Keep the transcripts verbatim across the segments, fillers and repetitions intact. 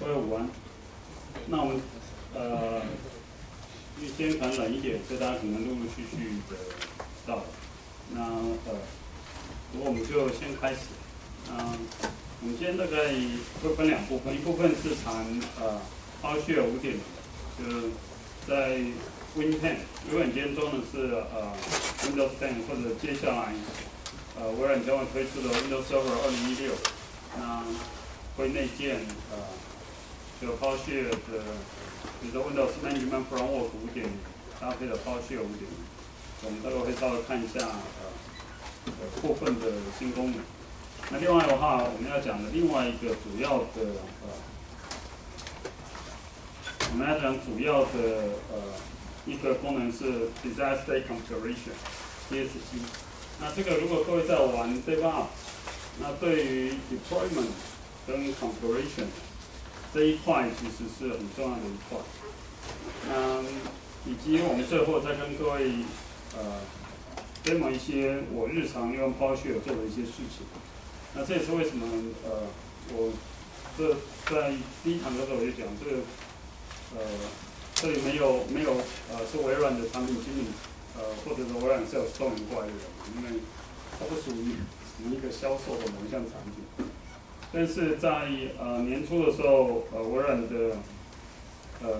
各位午安。那我们呃，因为今天可能冷一点，所以大家可能陆陆续续的到了。那呃，不过我们就先开始。那、呃、我们今天大概会分两部分，一部分是谈呃 PowerShell 五点零，就是在 Win 十，如果你今天装的是呃 Windows 十，或者接下来呃微软将会推出的 Windows Server 二零一六，那会内建呃。就 PowerShell 的，比如说 Windows Management Framework 五点零搭配的 PowerShell 五点零，我们待会会稍微看一下呃部分的新功能。那另外的话，我们要讲的另外一个主要的呃，我们要讲主要的呃一个功能是 Disaster State Configuration（D S C）。那这个如果各位在玩 DevOps， 那对于 Deployment 跟 Configuration这一块其实是很重要的一块，嗯，以及我们最后再跟各位呃 demo 一些我日常用 PowerShell 做的一些事情。那这也是为什么呃我这在第一堂的时候我就讲这个呃这里没有没有呃是微软的产品经理呃或者是微软 Sales 动员过来的人，因为它不属于一个销售的某一项产品。但是在呃年初的时候，呃微软的呃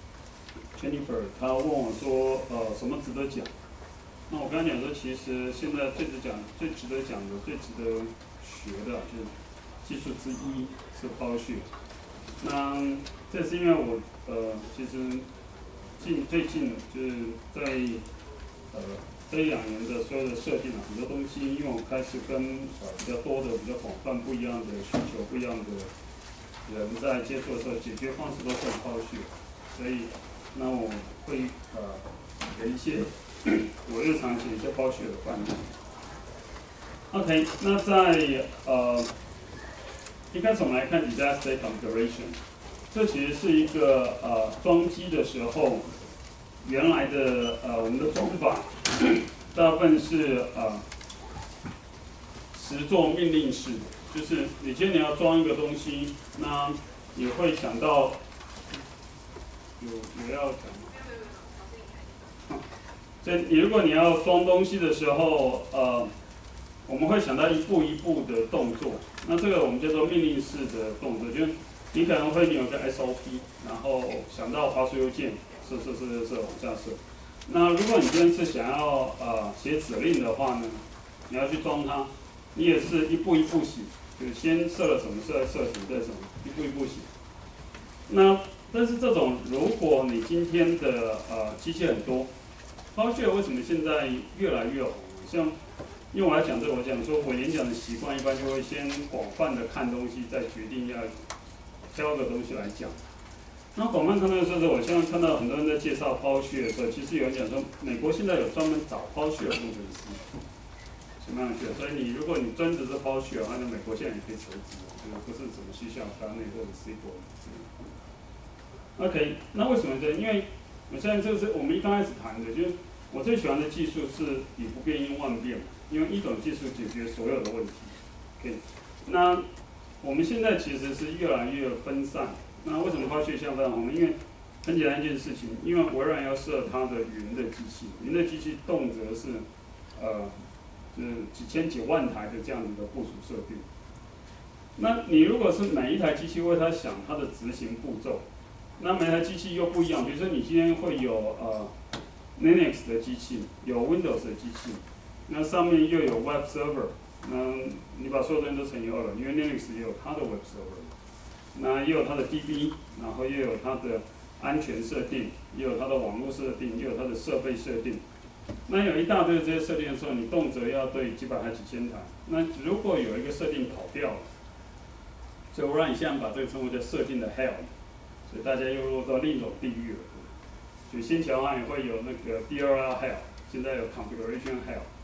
Jennifer 她问我说，呃什么值得讲？那我跟她讲说，其实现在最值讲、最值得讲的、最值得学的，就是技术之一是PowerShell。那这是因为我呃其实近最近就是在呃。这一两年的所有的设定啊，很多东西，因为我开始跟呃比较多的、比较广泛、不一样的需求、不一样的人在接触的时候，解决方式都是很PowerShell，所以那我会呃给一些我日常写一些PowerShell的范例。OK， 那在呃一开始我们来看 Disaster Configuration， 这其实是一个呃装机的时候原来的呃我们的装法。大部分是呃实作命令式，就是你今天你要装一个东西，那你会想到有有要讲吗？所以你如果你要装东西的时候，呃，我们会想到一步一步的动作。那这个我们叫做命令式的动作，就是你可能会有个 S O P， 然后想到滑鼠右键，射射射射射往下射。那如果你今天是想要呃写指令的话呢，你要去装它，你也是一步一步写，就先设了什么，设设什么，再什么，一步一步写。那但是这种，如果你今天的呃机器很多 ，PowerShell 为什么现在越来越红？像因为我要讲这个，我讲说我演讲的习惯一般就会先广泛的看东西，再决定要挑个东西来讲。那广泛看到的时候，我现在看到很多人在介绍PowerShell的时候，其实有人讲说，美国现在有专门找PowerShell工程师，什么样的学？所以你如果你专职是PowerShell，那美国现在也可以求职，这个不是什么西校、大内或者 C 国。OK， 那为什么这？因为我现在这个是我们一刚开始谈的，就是我最喜欢的技术是以不变应万变，因为一种技术解决所有的问题。OK， 那我们现在其实是越来越分散。那为什么PowerShell相当红呢？因为很简单一件事情，因为微软要设它的云的机器，云的机器动辄是呃，就是几千几万台的这样子的部署设定。那你如果是每一台机器为它想它的执行步骤，那每台机器又不一样。比如说你今天会有呃 Linux 的机器，有 Windows 的机器，那上面又有 Web Server， 那你把所有东西都乘以二了，因为 Linux 也有它的 Web Server。那也有它的 D B， 然后又有它的安全设定，也有它的网络设定，也有它的设备设定。那有一大堆这些设定的时候，你动辄要对几百台、几千台。那如果有一个设定跑掉了，所以我让你现在把这个称为叫设定的 hell， 所以大家又落到另一种地狱了。所以先前的话也会有那个 D L L hell， 现在有 configuration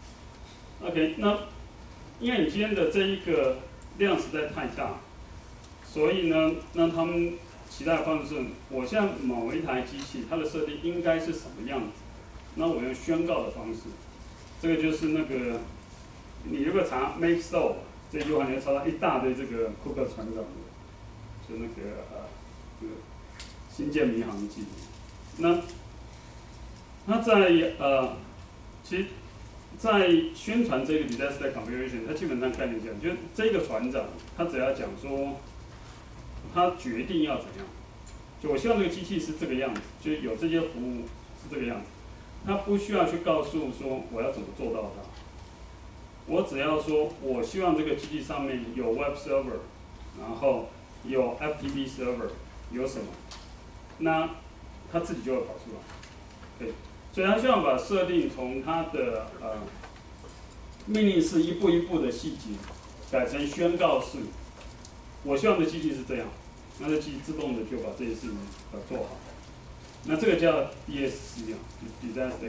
hell。OK， 那因为你今天的这一个量实在太大。所以呢，那他们其他的方式是，我现在某一台机器它的设定应该是什么样子，那我用宣告的方式，这个就是那个，你如果查 make so 这句话，你会查到一大堆这个库克船长的，就那个呃这个星舰迷航记。那那在呃，其实，在宣传这个 disaster configuration， 它基本上概念讲，就是这个船长他只要讲说，他决定要怎样，就我希望这个机器是这个样子，就有这些服务是这个样子，他不需要去告诉说我要怎么做到它。我只要说，我希望这个机器上面有 web server， 然后有 F T P server， 有什么，那它自己就会跑出来。对，所以他希望把设定从它的呃命令式一步一步的细节，改成宣告式。我希望的机器是这样，那这机器自动的就把这些事情呃做好。那这个叫 D S C 啊 ，Disaster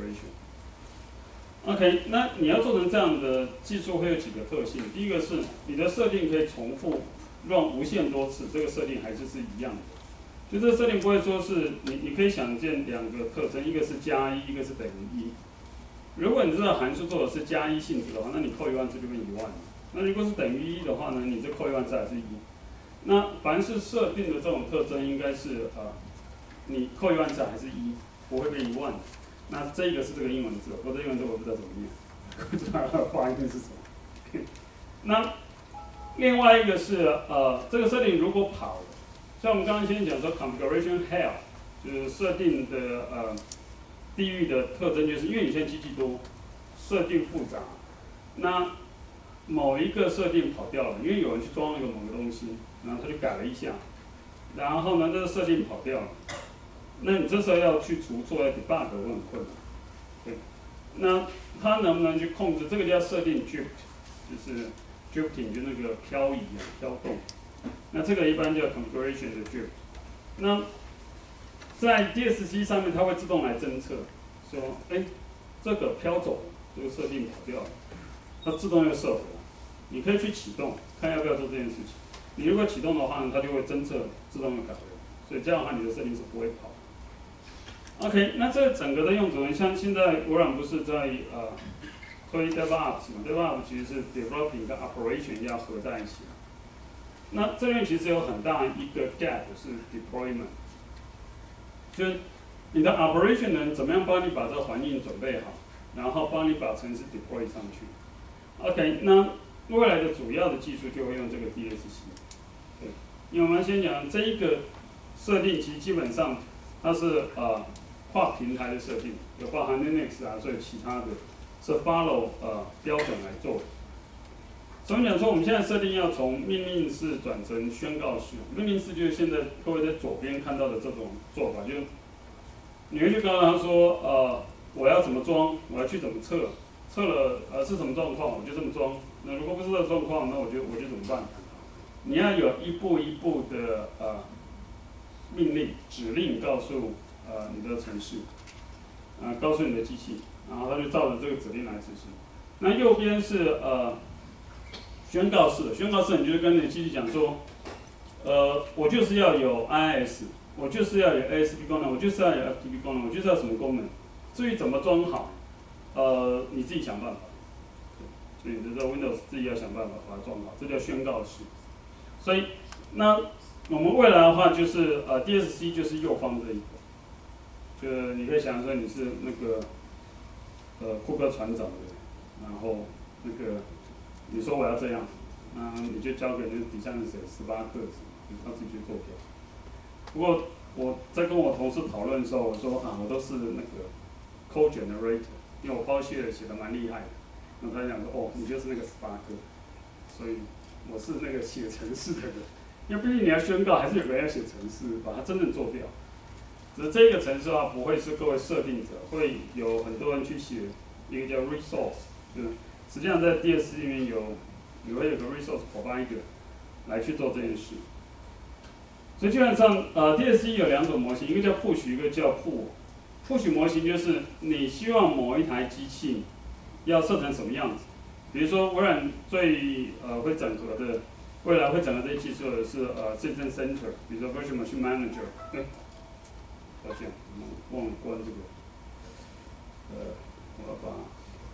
Configuration。OK， 那你要做成这样的技术会有几个特性。第一个是你的设定可以重复 run 无限多次，这个设定还是是一样的。就这个设定不会说是你你可以想见两个特征，一个是加一，一个是等于一。如果你知道函数做的是加一性质的话，那你扣一万次就变一万了。那如果是等于一的话呢，你这扣一万次还是一。那凡是设定的这种特征，应该是呃，你扣一万次还是一，不会变一万的。那这个是这个英文字，我这英文字我不知道怎么念，不知道它的发音是什么。那另外一个是呃，这个设定如果跑了，像我们刚刚先讲说 configuration hell， 就是设定的呃地域的特征，就是因为你现在机器多，设定复杂，那某一个设定跑掉了，因为有人去装那个某个东西，然后他就改了一下，然后呢，这个设定跑掉了。那你这时候要去除错，要 debug 会很困难。对，那它能不能去控制？这个叫设定 drift， 就是 drifting 就那个漂移啊，飘动。那这个一般叫 configuration 的 drift。那在 D S C 上面，它会自动来侦测，说，哎，这个飘走了，这个设定跑掉了，它自动又设回来。你可以去启动，看要不要做这件事情。你如果启动的话呢，它就会侦测，自动又改回来。所以这样的话，你的设定是不会跑。OK， 那这整个的用途，像现在微软不是在呃推 DevOps 嘛 ？DevOps 其实是 developing 跟 operation 要合在一起。那这边其实有很大一个 gap 是 deployment， 就是你的 operation 能怎么样帮你把这个环境准备好，然后帮你把程式 deploy 上去。OK， 那未来的主要的技术就会用这个 D S C。对，因为我们先讲这一个设定，其实基本上它是呃。跨平台的设定，有包含 Linux 啊，所以其他的是 follow 呃标准来做。所以讲说，我们现在设定要从命令式转成宣告式。命令式就是现在各位在左边看到的这种做法，就是你会去告诉他说，呃，我要怎么装，我要去怎么测，测了呃是什么状况，我就这么装。那如果不是这个状况，那我就我就怎么办？你要有一步一步的呃命令指令告诉。呃，你的程序，呃，告诉你的机器，然后它就照着这个指令来执行。那右边是呃宣告式，宣告式你就跟你的机器讲说，呃，我就是要有 I I S， 我就是要有 A S P 功能，我就是要有 F T P 功能，我就是要什么功能。至于怎么装好，呃，你自己想办法。所以你的 Windows 自己要想办法把它装好，这叫宣告式。所以那我们未来的话就是呃 D S C 就是右方这一个。就你可以想说你是那个呃库克船长的，然后那个你说我要这样，那你就交给那底下是谁，十八克，他自己去做掉。不过我在跟我同事讨论的时候，我说啊，我都是那个 code generator， 因为我包写写的蛮厉害的。那他讲说哦，你就是那个十八克，所以我是那个写程式的人，因为毕竟你要宣告，还是有人要写程式，把它真正做掉。只是这个程式的话，不会是各位设定者，会有很多人去写一个叫 resource， 就是实际上在 D S C 里面有，有会有个 resource provider 来去做这件事。所以基本上，呃 ，D S C 有两种模型，一个叫 push， 一个叫 pull。push 模型就是你希望某一台机器要设成什么样子，比如说微软最呃会整合的，未来会整合这些技术的是呃 Citizen Center， 比如说 Virtual Machine Manager， 对。抱歉，我忘了关这个。呃，我要把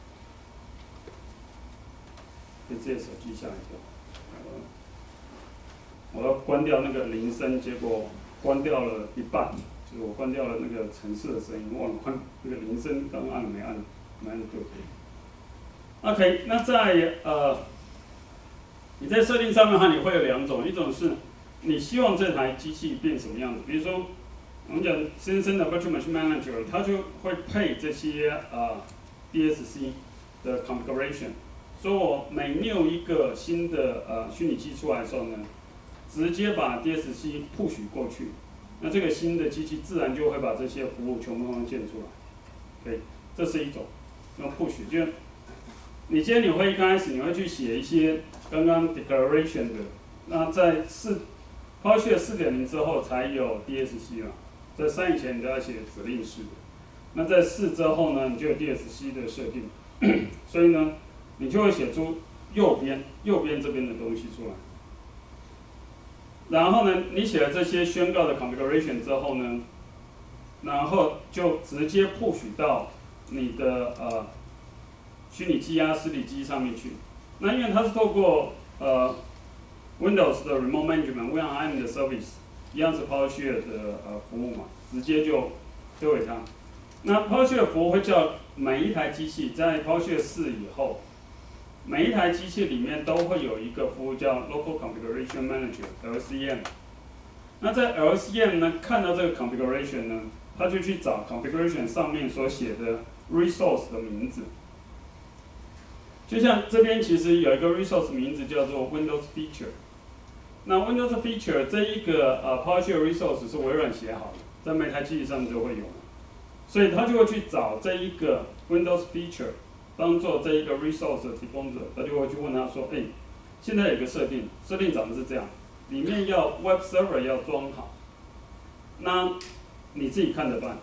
被这些手机吓一跳。呃，我要关掉那个铃声，结果关掉了一半，就是我关掉了那个程式的声音，忘了关那个铃声，刚刚按了没按，没按对。OK， 那在呃，你在设定上面的话，你会有两种，一种是你希望这台机器变什么样子，比如说我们讲先生的 Virtual Machine Manager， 它就会配这些呃 D S C 的 configuration， 所以我每 new 一个新的呃虚拟机出来的时候呢，直接把 D S C push 过去，那这个新的机器自然就会把这些服务全部都建出来。OK， 这是一种用 push， 就你今天你会一开始你会去写一些刚刚 declaration 的，那在四 PowerShell 四点零之后才有 D S C 了，在三以前你都要写指令式的，那在四之后呢，你就有 D S C 的设定，所以呢，你就会写出右边右边这边的东西出来。然后呢，你写了这些宣告的 configuration 之后呢，然后就直接 push 到你的呃虚拟机啊、实体机上面去。那因为它是透过呃 Windows 的 Remote Management、V R M 的 Service， 一样是 PowerShell 的呃服务嘛，直接就丢给它。那 PowerShell 服务会叫每一台机器在 PowerShell 四以后，每一台机器里面都会有一个服务叫 Local Configuration Manager L C M。那在 L C M 呢，看到这个 configuration 呢，他就去找 configuration 上面所写的 resource 的名字。就像这边其实有一个 resource 名字叫做 Windows Feature。那 Windows Feature 这一个呃 PowerShell resource 是微软写好的，在每台机器上就会有，所以他就会去找这一个 Windows Feature 当做这一个 resource 的提供者，他就会去问他说，哎，现在有一个设定，设定长得是这样，里面要 Web Server 要装好，那你自己看着办。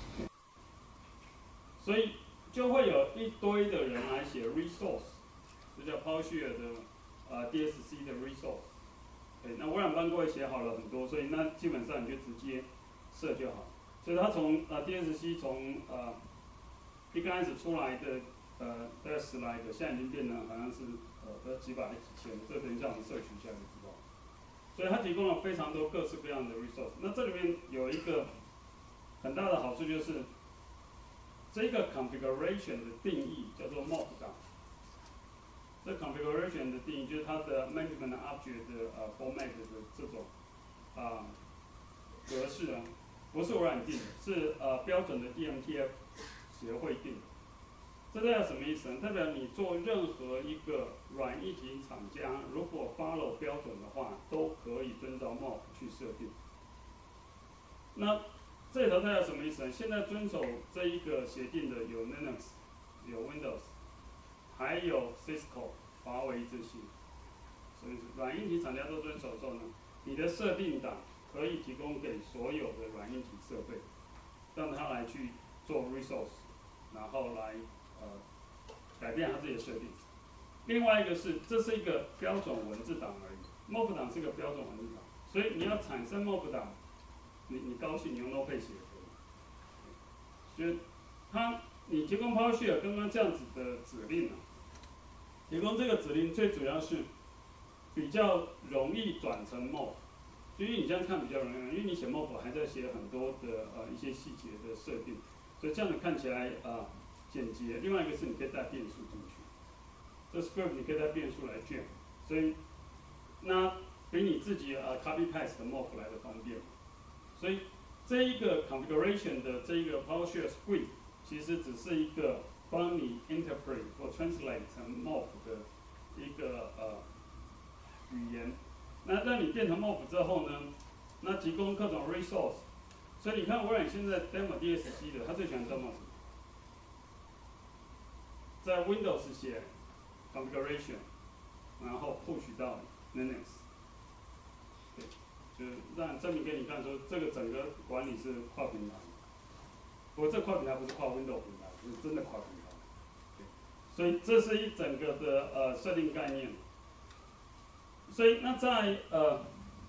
所以就会有一堆的人来写 resource， 这叫 PowerShell 的呃 D S C 的 resource。对，那微软帮各位写好了很多，所以那基本上你就直接设就好。所以它从呃 D S C 从呃一开始出来的呃大概十来个，现在已经变成好像是呃几百几千，这等一下我们摄取一下就知道。所以它提供了非常多各式各样的 resource。那这里面有一个很大的好处就是，这个 configuration 的定义叫做 mob 档。这 configuration 的定义就是它的 management object 的呃 format 的这种啊、呃、格式啊，不是微软定的，是呃标准的 D M T F 协会定的。这代表什么意思呢？代表你做任何一个软硬体厂家，如果 follow 标准的话，都可以遵照 mob 去设定。那这里头代表什么意思呢？现在遵守这一个协定的有 Linux， 有 Windows， 还有 Cisco、华为这些。所以软硬体厂家都遵守的时候呢，你的设定档可以提供给所有的软硬体设备，让它来去做 resource， 然后来呃改变它自己的设定。另外一个是，这是一个标准文字档而已 ，mob 档是个标准文字档，所以你要产生 mob 档。你你高兴，你用 Notepad 写可以。就是它，你提供 PowerShell 刚刚这样子的指令啊，提供这个指令最主要是比较容易转成 mob， 所以你这样看比较容易，因为你写 mob 还在写很多的呃一些细节的设定，所以这样子看起来啊、呃、简洁。另外一个是你可以带变数进去，这 script 你可以带变数来卷，所以那比你自己呃 copy paste 的 mob 来的方便。所以这一个 configuration 的这一个 PowerShell script 其实只是一个帮你 interpret 或 translate 成 mob 的一个呃语言。那让你变成 mob 之后呢，那提供各种 resource。所以你看微软现在 demo D S C 的，他最喜欢 demo 什么？在 Windows 写 configuration， 然后 push 到 Linux。就是让证明给你看说，这个整个管理是跨平台。不过这跨平台不是跨 Windows 平台，是真的跨平台。所以这是一整个的呃设定概念。所以那在呃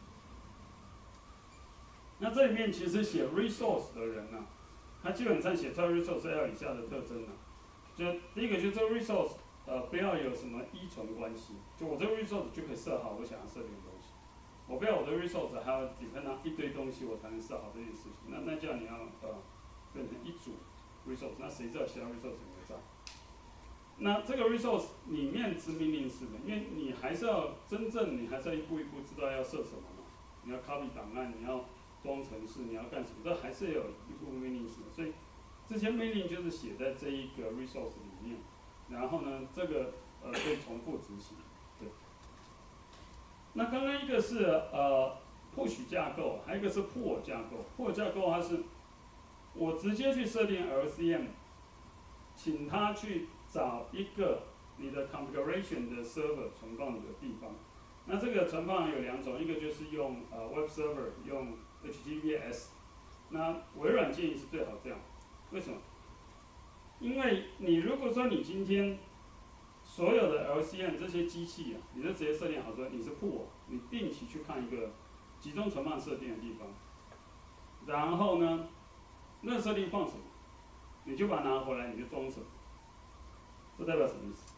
那这里面其实写 resource 的人呢、啊，他基本上写出来 resource 要有以下的特征呢、啊。就第一个就是这个 resource 呃不要有什么依存关系，就我这个 resource 就可以设好我想要设定的东西。 我不要我的 resource 还要 depend on 一堆东西，我才能设好这件事情。那那这样你要呃变成一组 resource， 那谁知道其他 resource 有没有在？那这个 resource 里面之命令式的，因为你还是要真正你还是要一步一步知道要设什么嘛。你要 copy 档案，你要装程式，你要干什么？这还是有一部分命令式的。所以这些命令就是写在这一个 resource 里面。然后呢，这个呃可以重复执行。对。那刚刚一个是呃 push 架构，还有一个是 pull 架构。pull 架构它是我直接去设定 L C M， 请它去找一个你的 configuration 的 server 存放的地方。那这个存放有两种，一个就是用呃 web server 用 H T T P S， 那微软建议是最好这样。为什么？因为你如果说你今天所有的 L C M 这些机器啊，你就直接设定好说你是 pool， 你定期去看一个集中存放设定的地方，然后呢，那设定放什么，你就把它拿回来，你就装什么。这代表什么意思？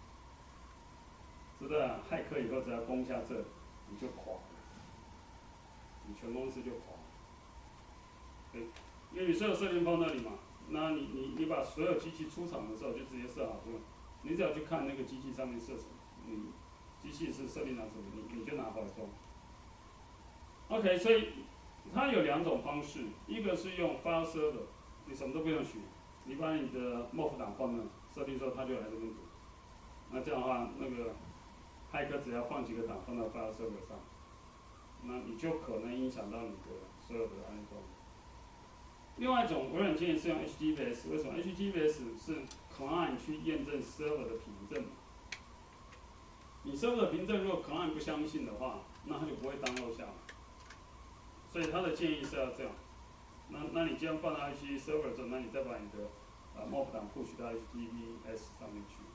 知道啊，骇客以后只要攻下这，你就垮了，你全公司就垮了。对，因为你所有设定放那里嘛，那你你你把所有机器出厂的时候就直接设好说，你只要去看那个机器上面设什么，你机器是设定到什么，你你就拿回来装。OK， 所以它有两种方式，一个是用 file server， 你什么都不用学，你把你的 M O F 档放那，设定之后它就来这边读。那这样的话，那个骇客只要放几个档放到 file server 上，那你就可能影响到你的所有的安装。另外一种微软建议是用 H T T P S， 为什么 ？H T T P S 是 client 去验证 server 的凭证。你 server 的凭证如果 client 不相信的话，那它就不会 download 下来。所以他的建议是要这样。那那你既然放到 H T T P server 之后，那你再把你的呃 M O F 档 push 到 H T T P S 上面去。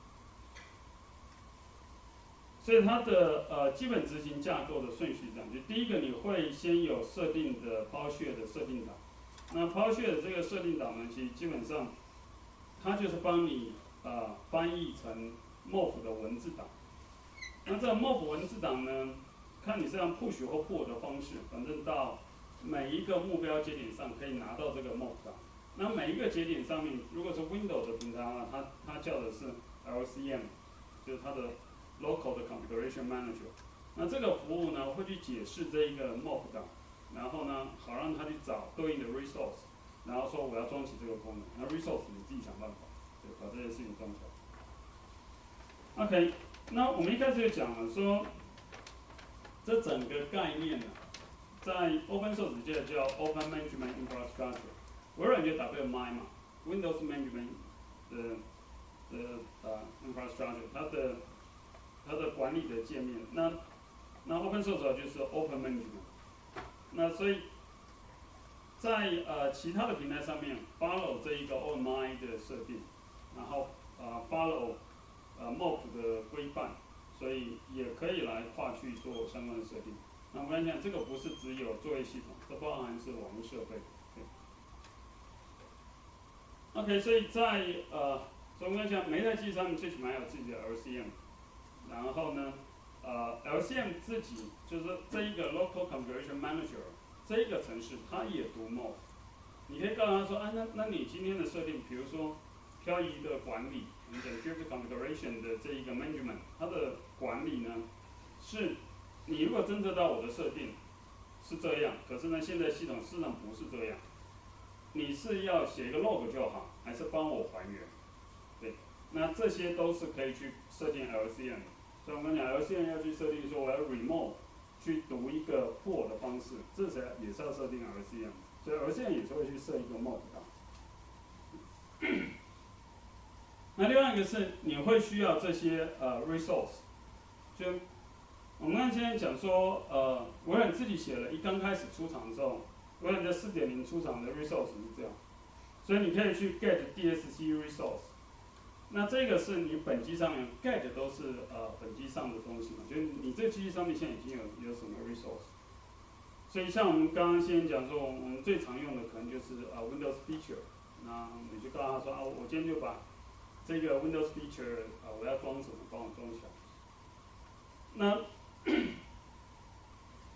所以它的呃基本执行架构的顺序这样，就第一个你会先有设定的 PowerShell 的设定档，那 PowerShell 的这个设定档呢，其实基本上它就是帮你呃翻译成 M O F 的文字档。那这个 M O F 文字档呢，看你是用 push 或 pull 的方式，反正到每一个目标节点上可以拿到这个 M O F 档。那每一个节点上面，如果是 Windows 的平台啊，它它叫的是 L C M， 就是它的 Local 的 Configuration Manager。那这个服务呢，会去解释这一个 M O F 档，然后呢，好让它去找对应的 resource， 然后说我要装起这个功能，那 resource 你自己想办法，对，把这些事情装起来。OK， 那我们一开始就讲了说，这整个概念呢，在 Open Source 界叫 Open Management Infrastructure， 微软就 W M I 嘛 ，Windows Management 的的呃 Infrastructure， 它的它的管理的界面，那那 Open Source 就是 Open Management， 那所以在呃其他的平台上面 follow 这一个 O M I 的设定，然后呃 follow 呃 M O F 的规范，所以也可以来跨去做相关的设定。那我跟你讲，这个不是只有作业系统，这包含是网络设备。OK， 所以在呃，所以我跟你讲，每一台机器上面最起码有自己的 L C M， 然后呢，呃 ，L C M 自己就是这一个 Local Configuration Manager 这一个程式，它也读 M O F。你可以告诉他说，啊，那那你今天的设定，比如说漂移的管理，你的 Drift Configuration 的这一个 Management， 它的管理呢，是你如果侦测到我的设定是这样，可是呢，现在系统事实上不是这样。你是要写一个 log 就好，还是帮我还原？对，那这些都是可以去设定 L C M。所以我们讲 L C M 要去设定说我要 remote 去读一个 pull 的方式，这些也是要设定 L C M。所以 L C M 也是会去设一个 M O F 档。那另外一个是你会需要这些呃 resource， 就我们刚才今天讲说，呃，微软自己写了，一刚开始出厂的时候。微软在 四点零 出厂的 resource 是这样，所以你可以去 get D S C resource。那这个是你本机上面 get 都是呃本机上的东西嘛，就是你这个机器上面现在已经有有什么 resource。所以像我们刚刚先讲说，我们最常用的可能就是呃 Windows feature， 那你就告诉他说啊，我今天就把这个 Windows feature 啊、呃、我要装什么，帮我装起来。那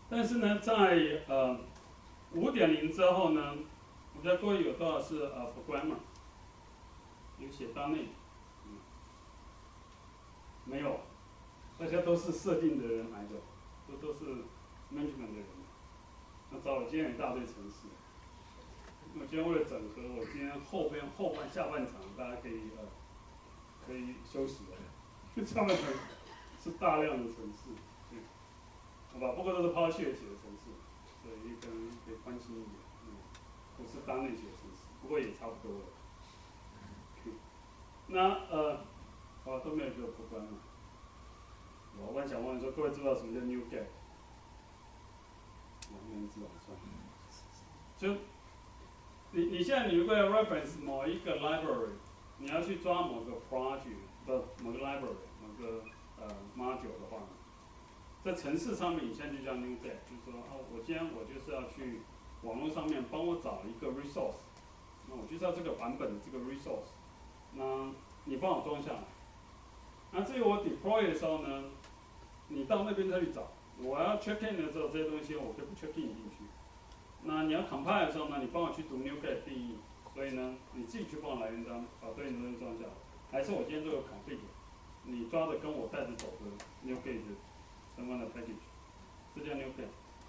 但是呢，在呃五点零之后呢，我不知道各位有多少是呃 programmer， 有写单内，嗯，没有，大家都是设定的人来的，都都是 management 的人。那找我今天有一大堆程式，我今天为了整合，我今天后边后半下半场大家可以呃可以休息了，下半场是大量的程式，对，好吧，不过都是 PowerShell 写的程式，所以可能可以关心一点，嗯，不是单内写的程式，不过也差不多了。那呃，好，都没有给我破关了。我刚想问说，各位知道什么叫 NuGet？ 我没人知道，算了。就你你现在你如果要 reference 某一个 library， 你要去抓某个 project 不某个 library 某个呃 module 的话，在程式上面你现在就叫 NuGet， 就是说哦，我今天我就是要去网络上面帮我找一个 resource， 那我就是要这个版本的这个 resource， 那你帮我装下来。那至于我 deploy 的时候呢，你到那边再去找。我要 check in 的时候，这些东西我可以不 check in 进去。那你要 compile 的时候呢，你帮我去读 NuGet 定义。所以呢，你自己去帮我来源章，把对应的东西装下来。还是我今天这个 config， 你抓的跟我带着走的 NuGet 相关的 package， 这叫 NuGet。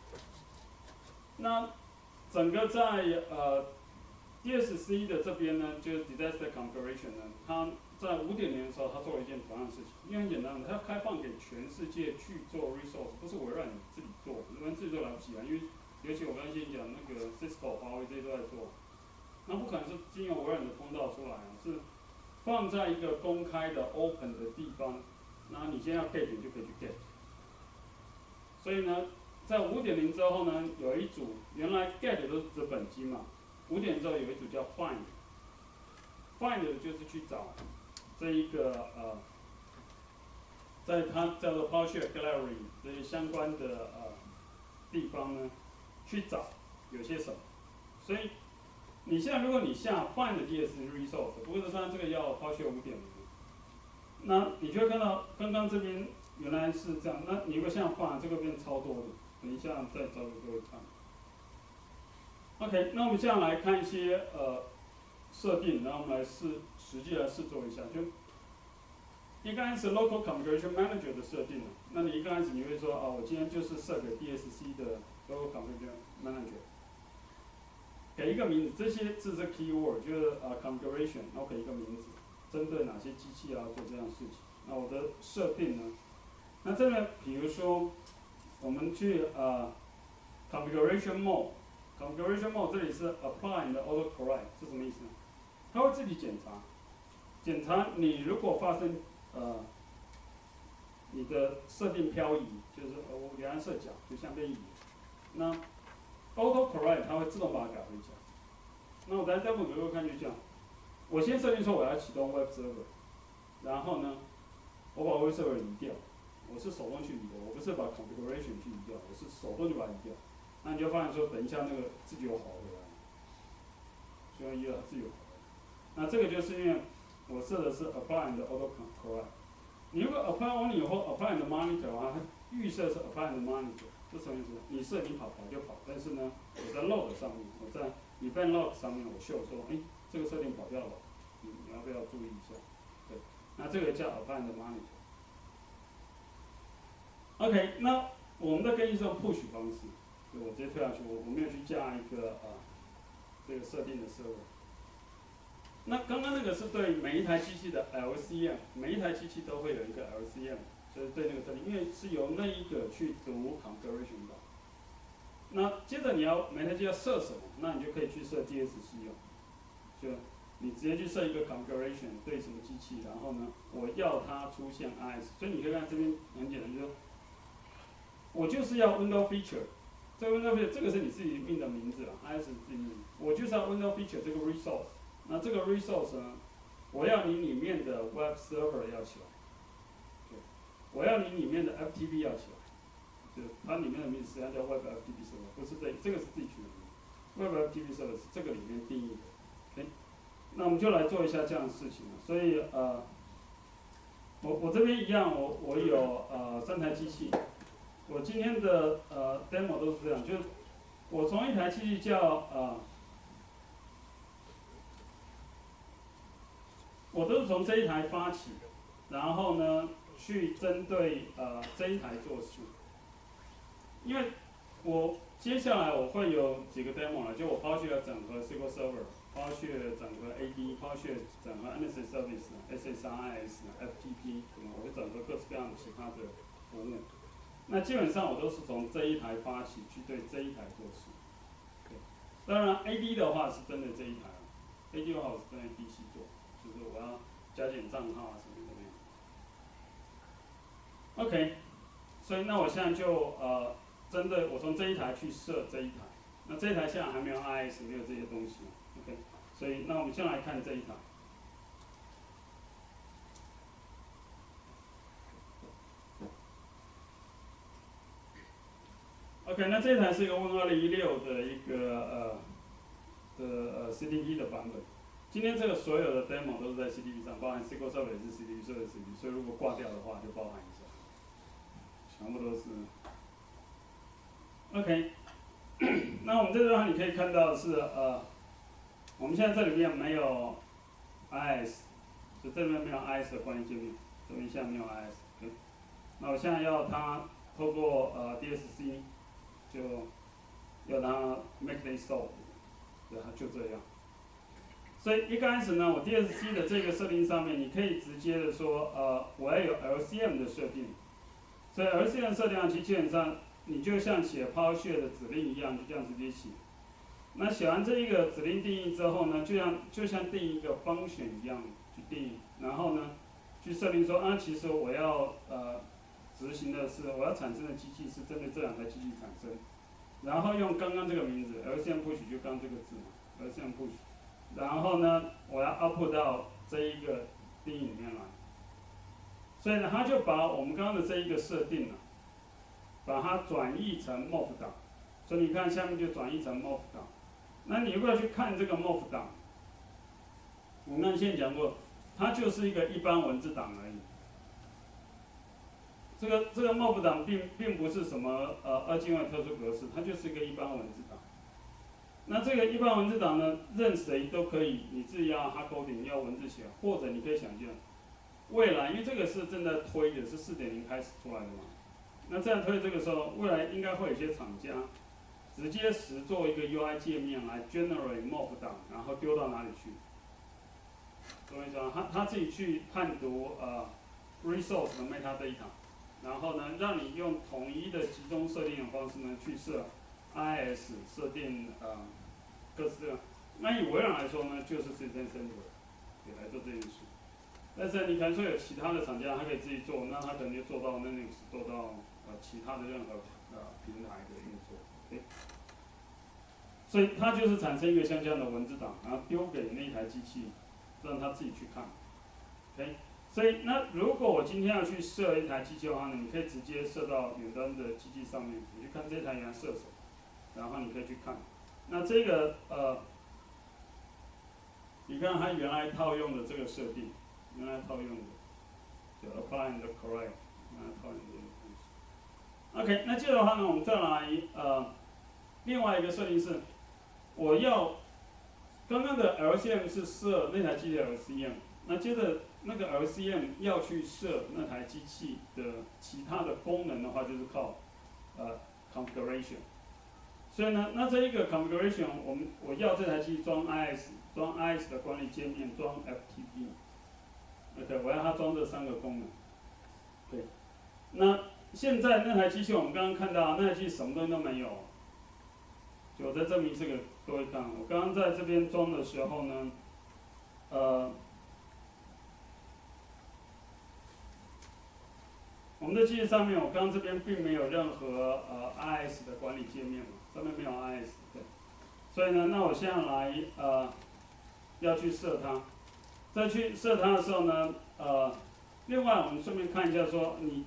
那整个在呃 D S C 的这边呢，就是 disaster configuration 呢，它在五点零的时候，它做了一件同样的事情，因为很简单，它开放给全世界去做 resource， 不是围绕你自己做，因为自己做来不及啊，因为尤其我刚才先讲那个 Cisco、华为这些都在做，那不可能是经由微软的通道出来啊，是放在一个公开的 open 的地方，那你现在要 get 你就可以去 get。所以呢，在五点零之后呢，有一组原来 get 都是指本机嘛，五点之后有一组叫 find，find 就是去找这一个呃，在它叫做 PowerShell Gallery 这些相关的呃地方呢，去找有些什么。所以你现在如果你下 find D S resource， 不过当然这个要 PowerShell 五点零，那你就会看到刚刚这边原来是这样，那你如果像 find 这个变超多的，等一下再找给各位看。OK， 那我们现在来看一些呃设定，然后我们来试实际来试做一下。就一刚开始 Local Configuration Manager 的设定，那你一刚开始你会说啊，我今天就是设给 D S C 的 Local Configuration Manager， 给一个名字，这些这是 keyword， 就是呃 configuration， 然后给一个名字，针对哪些机器要做这样的事情。那我的设定呢？那这边比如说我们去呃 Configuration Mode。Configuration mode 这里是 apply 的 auto correct 是什么意思呢？它会自己检查，检查你如果发生呃你的设定漂移，就是呃我原来设角就像被移，那 auto correct 它会自动把它改回角。那我在 demo 给各位看就这样，我先设定说我要启动 web server， 然后呢，我把 web server 移掉，我是手动去移的，我不是把 configuration 去移掉，我是手动就把它移掉。那你就发现说，等一下那个自己有跑回来，虽然一二自己有跑回来。那这个就是因为我设的是 apply 的 auto correct。你如果 apply only 以后 apply 的 monitor 啊，它预设是 apply 的 monitor， 这什么意思？你设定跑跑就跑，但是呢，我在 log 上面，我在 event log 上面我秀说，哎，这个设定跑掉了，你你要不要注意一下？对，那这个叫 apply 的 monitor。OK， 那我们在更新这种 push 方式。就我直接推下去，我我没有去加一个啊、呃、这个设定的 server。那刚刚那个是对每一台机器的 L C M， 每一台机器都会有一个 L C M， 所以对那个设定，因为是由那一个去读 configuration 的。那接着你要每台机要设什么，那你就可以去设 D S C 用，就你直接去设一个 configuration 对什么机器，然后呢，我要它出现 I S， 所以你可以看这边很简单，就是说我就是要 window feature。这个 window feature 这个是你自己命的名字了 ，I S 是自己命。我就是要 window feature 这个 resource， 那这个 resource 呢，我要你里面的 web server 要起来，对，我要你里面的 F T P 要起来，就它里面的名字实际上叫 web F T P server， 不是这这个是自己取的名字 ，web F T P server 是这个里面定义的。OK， 那我们就来做一下这样的事情了。所以呃，我我这边一样，我我有呃三台机器。 我今天的呃 demo 都是这样，就是我从一台机器叫呃，我都是从这一台发起，然后呢去针对呃这一台做事，因为我接下来我会有几个 demo 了，就我 PowerShell 整合 S Q L Server。PowerShell 整合 A D，PowerShell 整合 M S S Service、S S I S、F T P， 我会整合各式各样的其他的服务。那基本上我都是从这一台发起去对这一台做事。当然 A D 的话是针对这一台 ，A D 的话我是针对 D C 做，就是我要加减账号啊什么的。OK， 所以那我现在就呃针对我从这一台去设这一台。那这一台现在还没有 I S， 没有这些东西 ，OK， 所以那我们先来看这一台。OK， 那这一台是一个 Win 二零一六的一个呃的呃 C D P 的版本。今天这个所有的 demo 都是在 C D P 上，包含 S Q L Server 也是 C D P， 所有的 C D P， 所以如果挂掉的话就包含一下，全部都是。OK， 那我们这地方你可以看到是呃，我们现在这里面没有 I S， 就这里面没有 I S 的关联界面，这边现在没有 I S。OK， 那我现在要它透过呃 D S C， 就要它 make it so， 对，它就这样。所以一开始呢，我 D S C 的这个设定上面，你可以直接的说，呃，我要有 L C M 的设定。所以 L C M 设定上，其实基本上你就像写 PowerShell 的指令一样，就这样直接写。那写完这一个指令定义之后呢，就像就像定一个 function 一样去定义，然后呢，去设定说，啊，其实我要呃执行的是我要产生的机器是针对这两台机器产生，然后用刚刚这个名字 L C M push 就刚这个字嘛 ，L C M push。然后呢，我要 output 到这一个定义里面来，所以呢，它就把我们刚刚的这一个设定呢，把它转译成 M O F 档，所以你看下面就转译成 M O F 档。那你如果要去看这个 M O F 档，我们刚才先讲过，它就是一个一般文字档而已。这个这个 M O F 档并并不是什么呃二进位特殊格式，它就是一个一般文字档。那这个一般文字档呢，任谁都可以，你自己要 hard coding 要文字写，或者你可以想象，未来因为这个是正在推的，是 四点零 开始出来的嘛。那这样推这个时候，未来应该会有一些厂家直接实做一个 U I 界面来 generate M O F 档，然后丢到哪里去？懂我意思吗？他他自己去判读呃 resource 的 metadata， 然后呢，让你用统一的集中设定的方式呢去设 I S 设定呃各式各样。那以微软来说呢，就是 System Center 也来做这件事。但是你可能说有其他的厂家，他可以自己做，那他可能就做到 Linux， 做到呃其他的任何呃平台的运作。Okay？ 所以它就是产生一个像这样的文字档，然后丢给那一台机器，让它自己去看。OK， 所以那如果我今天要去设一台机器的话呢，你可以直接设到远端的机器上面，你去看这台原来设什么，然后你可以去看。那这个呃，你看它原来套用的这个设定，原来套用的，就 apply and correct， 原来套用的这个东西。OK， 那接着的话呢，我们再来呃，另外一个设定是，我要刚刚的 L C M 是设那台机器的 L C M， 那接着那个 L C M 要去设那台机器的其他的功能的话，就是靠呃 configuration。所以呢，那这一个 configuration， 我们我要这台机器装 I S， 装 I S 的管理界面，装 F T P。OK， 我要它装这三个功能。对，那现在那台机器我们刚刚看到，那台机器什么东西都没有。就我再证明这个，各位看，我刚刚在这边装的时候呢，呃，我们的机器上面，我刚刚这边并没有任何呃 I S 的管理界面嘛，上面没有 I S， 对，所以呢，那我现在来呃要去设它，在去设它的时候呢，呃，另外我们顺便看一下说你。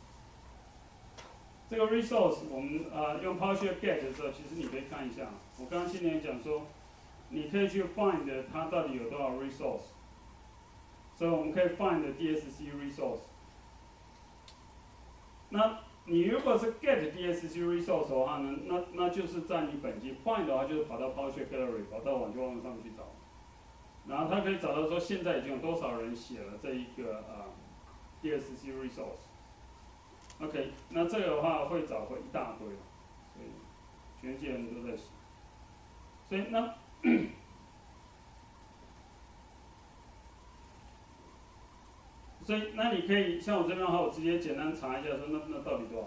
这个 resource 我们呃用 PowerShell get 的时候，其实你可以看一下。我刚刚今年讲说，你可以去 find 它到底有多少 resource， 所以我们可以 find D S C resource。那你如果是 get D S C resource 的话呢，那那就是在你本机 find 的话，就是跑到 PowerShell Gallery， 跑到网际网络上面去找，然后它可以找到说现在已经有多少人写了这一个呃 D S C resource。OK， 那这个的话会找回一大堆，所以全世界人都在写，所以那所以那你可以像我这边的话，我直接简单查一下说那那到底多少。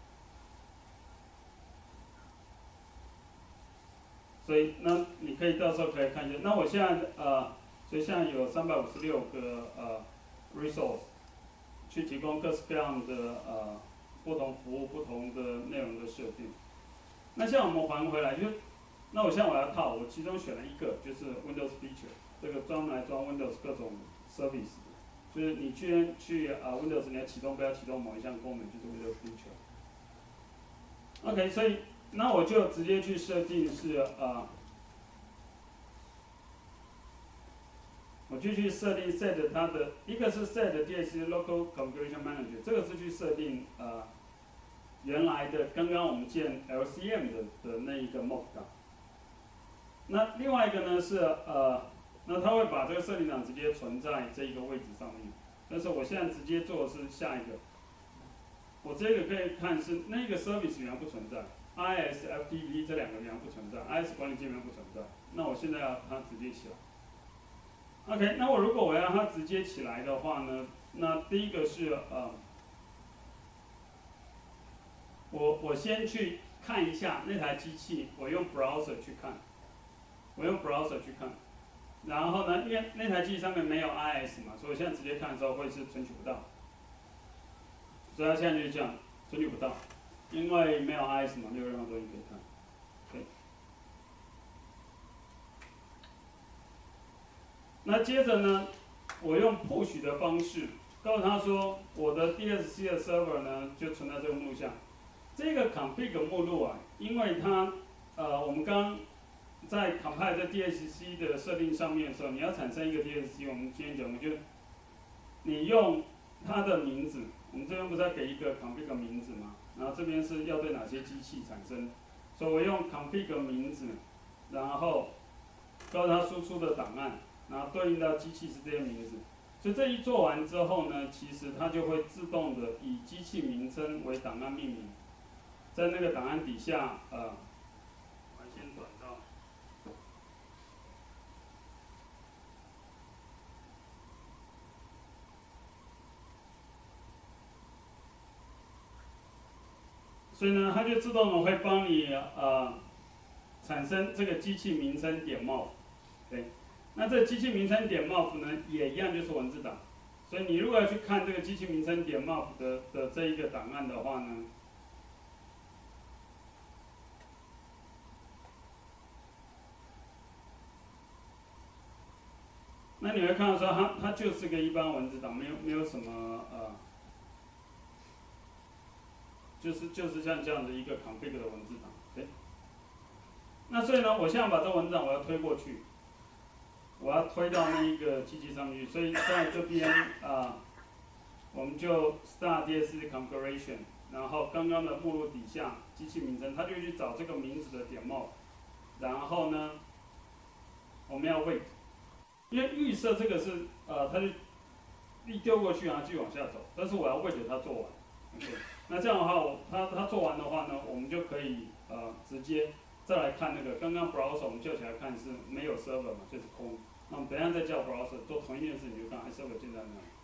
所以那你可以到时候可以看一下。那我现在呃，所以现在有三百五十六个呃 resource， 去提供各式各样的呃不同服务、不同的内容的设定。那现在我们还回来，就是那我现在我要套，我其中选了一个就是 Windows Feature， 这个专门来装 Windows 各种 service， 就是你居然去啊、呃、Windows 你要启动不要启动某一项功能，就是 Windows Feature。OK， 所以。那我就直接去设定是呃，我就去设定 set 它的一个是 set D S C Local Configuration Manager， 这个是去设定呃原来的刚刚我们建 L C M 的的那一个 mock 档。那另外一个呢是呃，那它会把这个设定档直接存在这一个位置上面，但是我现在直接做的是下一个，我这个可以看是那个 service 原来不存在。I S F T P 这两个原来不存在 ，I S 管理界面不存在。那我现在要它直接起来。OK， 那我如果我要让它直接起来的话呢，那第一个是呃，我我先去看一下那台机器，我用 browser 去看，我用 browser 去看，然后呢，因为那台机器上面没有 I S 嘛，所以我现在直接看的时候会是存取不到，所以它现在就是这样，存取不到。因为没有 I S 嘛，没有任何东西可以看。对。那接着呢，我用 push 的方式告诉他说，我的 D S C 的 server 呢就存在这个目录下。这个 config 目录啊，因为它呃，我们刚刚在 compile 在 D S C 的设定上面的时候，你要产生一个 D S C， 我们今天讲的就你用它的名字，我们这边不是要给一个 config 名字吗？然后这边是要对哪些机器产生，所以我用 config 名字，然后告诉它输出的档案，然后对应到机器是这些名字。所以这一做完之后呢，其实它就会自动的以机器名称为档案命名，在那个档案底下，呃，我先转到。所以呢，它就自动的会帮你呃产生这个机器名称点 mof， 对，那这机器名称点 mof 呢也一样就是文字档，所以你如果要去看这个机器名称点 mof 的的这一个档案的话呢，那你会看到说它它就是个一般文字档，没有没有什么呃。就是就是像这样的一个 config 的文字档 ，OK。那所以呢，我现在把这文字档我要推过去，我要推到那一个机器上去，所以在这边啊、呃，我们就 start D S C configuration， 然后刚刚的目录底下机器名称，它就去找这个名字的点 mof， 然后呢，我们要 wait， 因为预设这个是呃，它就一丢过去然后继续往下走，但是我要 wait 它做完 ，OK。那这样的话，我它它做完的话呢，我们就可以呃直接再来看那个刚刚 browser 我们叫起来看是没有 server 嘛，所以是空。那我们等一下再叫 browser 做同一件事情，就看 server 建在哪里。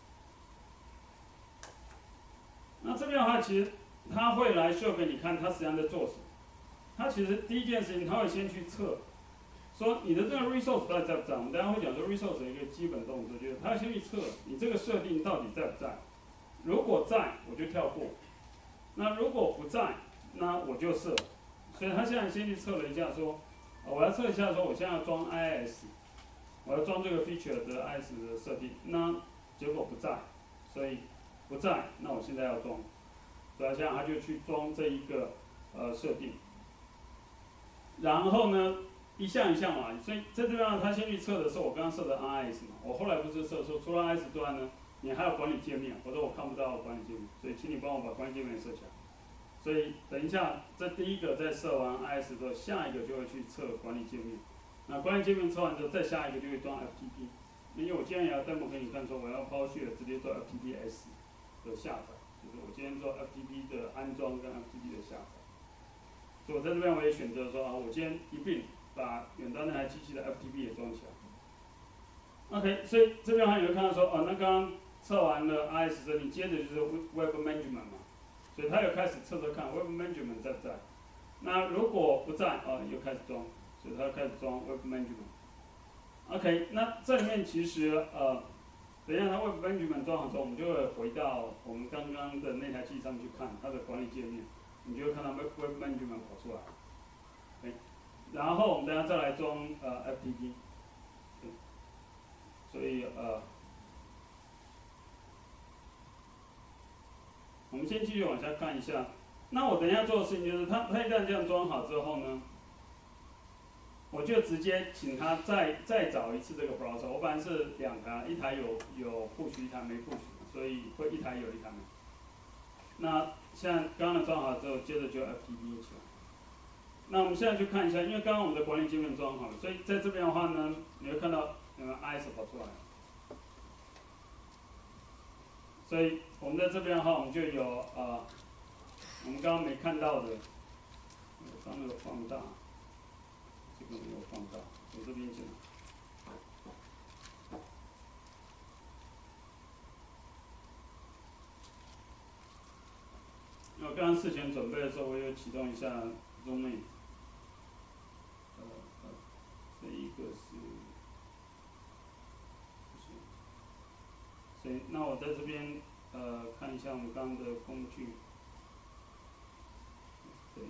那这边的话，其实它会来 show 给你看它实际上在做什么。它其实第一件事情，它会先去测，说你的这个 resource 到底在不在。我们等一下会讲说 resource 的一个基本动作，就是它要先去测你这个设定到底在不在。如果在，我就跳过。那如果不在，那我就设。所以他现在先去测了一下说，我要测一下说我现在要装 I S， 我要装这个 feature 的 I S 的设定，那结果不在，所以不在，那我现在要装。所以现在他就去装这一个呃设定，然后呢一项一项嘛，所以在这边他先去测的时候，我刚刚设的 I S 嘛，我后来不是设说除了 I S 之外呢，你还有管理界面，否则我看不到管理界面，所以请你帮我把管理界面设起来。 所以等一下，这第一个在设完 I S 之后，下一个就会去测管理界面。那管理界面测完之后，再下一个就会装 F T P。因为我今天也要 demo 给你看，说我要包序的直接做 F T P S 的下载，就是我今天做 F T P 的安装跟 F T P 的下载。所以我在这边我也选择说啊，我今天一并把远端那台机器的 F T P 也装起来。OK， 所以这边还有看到说，哦，那刚刚测完了 I S 之后，你接着就是 Web Management 嘛。所以他又开始测测看 Web Management 在不在。那如果不在，哦，又开始装，所以他开始装 Web Management。OK， 那这里面其实呃，等一下它 Web Management 装好之后，我们就会回到我们刚刚的那台机上去看它的管理界面，你就会看到 Web Management 跑出来。OK， 然后我们等一下再来装呃 F T P。所以呃。我们先继续往下看一下。那我等一下做的事情就是，他他一旦这样装好之后呢，我就直接请他再再找一次这个 browser。我本来是两台，一台有有 push， 一台没 push， 所以会一台有一台没。那现在刚刚装好之后，接着就 F T P 起来。那我们现在去看一下，因为刚刚我们的管理界面装好了，所以在这边的话呢，你会看到有没有 I S 跑出来。所以我们在这边的话，我们就有呃，我们刚刚没看到的，我刚刚有放大，这个没有放大，我这边讲。因为我刚刚事前准备的时候，我有启动一下 ZoomIn。呃呃，这一个是，不是，所以那我在这边呃看一下我们刚刚的工具。对。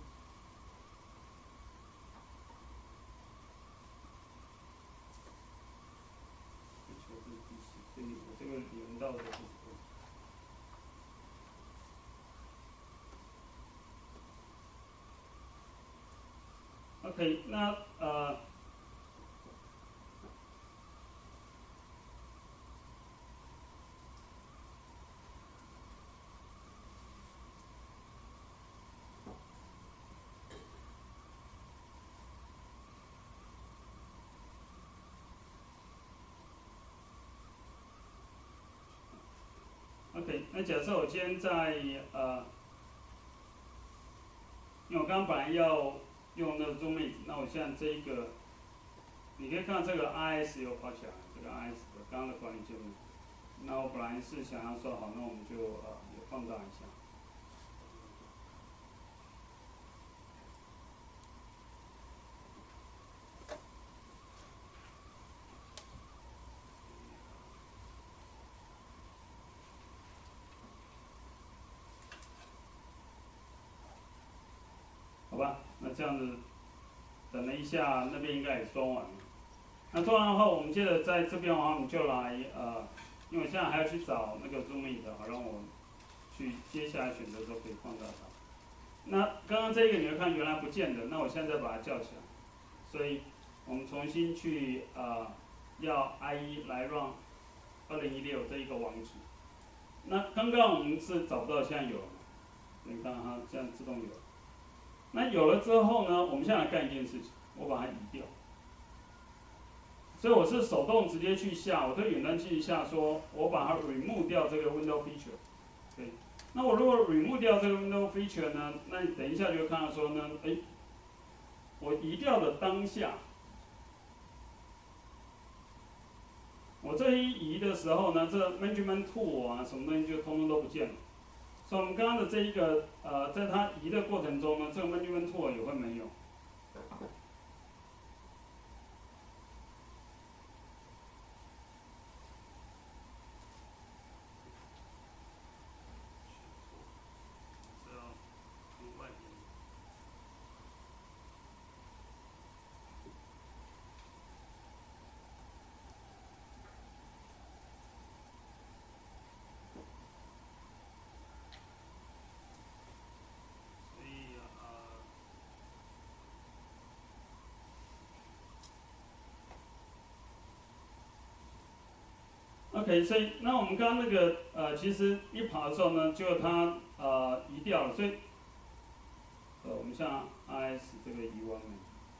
所以我这个连到的是。OK， 那呃。OK， 那假设我今天在呃，因为我刚刚本来要用那个 ZoomIn， 那我现在这一个，你可以看到这个 I S 又跑起来，这个 I S 的刚刚的管理界面。那我本来是想要说好，那我们就呃也放大一下。好吧，那这样子，等了一下，那边应该也装完了。那装完后，我们接着在这边的话，我们就来呃，因为我现在还要去找那个 ZoomIn 的，好让我去接下来选择的时候可以放大它。那刚刚这个你会看原来不见的，那我现在再把它叫起来，所以我们重新去呃要 I E 来 run 二零一六这一个网址。那刚刚我们是找不到，现在有了，你看它现在自动有。那有了之后呢，我们现在来干一件事情，我把它移掉。所以我是手动直接去下，我对远端器下说，我把它 remove 掉这个 window feature。对，那我如果 remove 掉这个 window feature 呢，那你等一下就会看到说呢，哎，我移掉的当下，我这一移的时候呢，这 management tool 啊，什么东西就通通都不见了。所以我们刚刚的这一个呃，在它移的过程中呢，这个 management tool 也会没有。OK， 所以那我们刚刚那个呃，其实一跑的时候呢，就它呃移掉了，所以呃，我们像 I S 这个移完没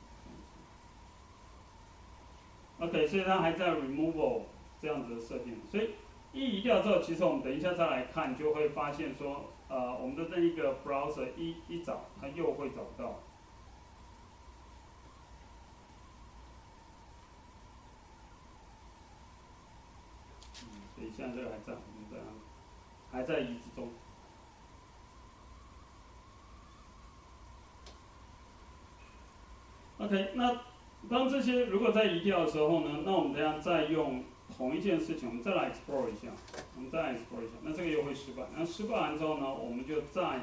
？OK， 所以它还在 removal 这样子的设定，所以一移掉之后，其实我们等一下再来看，就会发现说，呃，我们的那一个 browser 一一找，它又会找到。嗯，所以现在这个还在，我们这样还在移之中。OK， 那当这些如果在移掉的时候呢，那我们等下再用同一件事情，我们再来 explore 一下，我们再来 explore 一下，那这个又会失败。那失败完之后呢，我们就再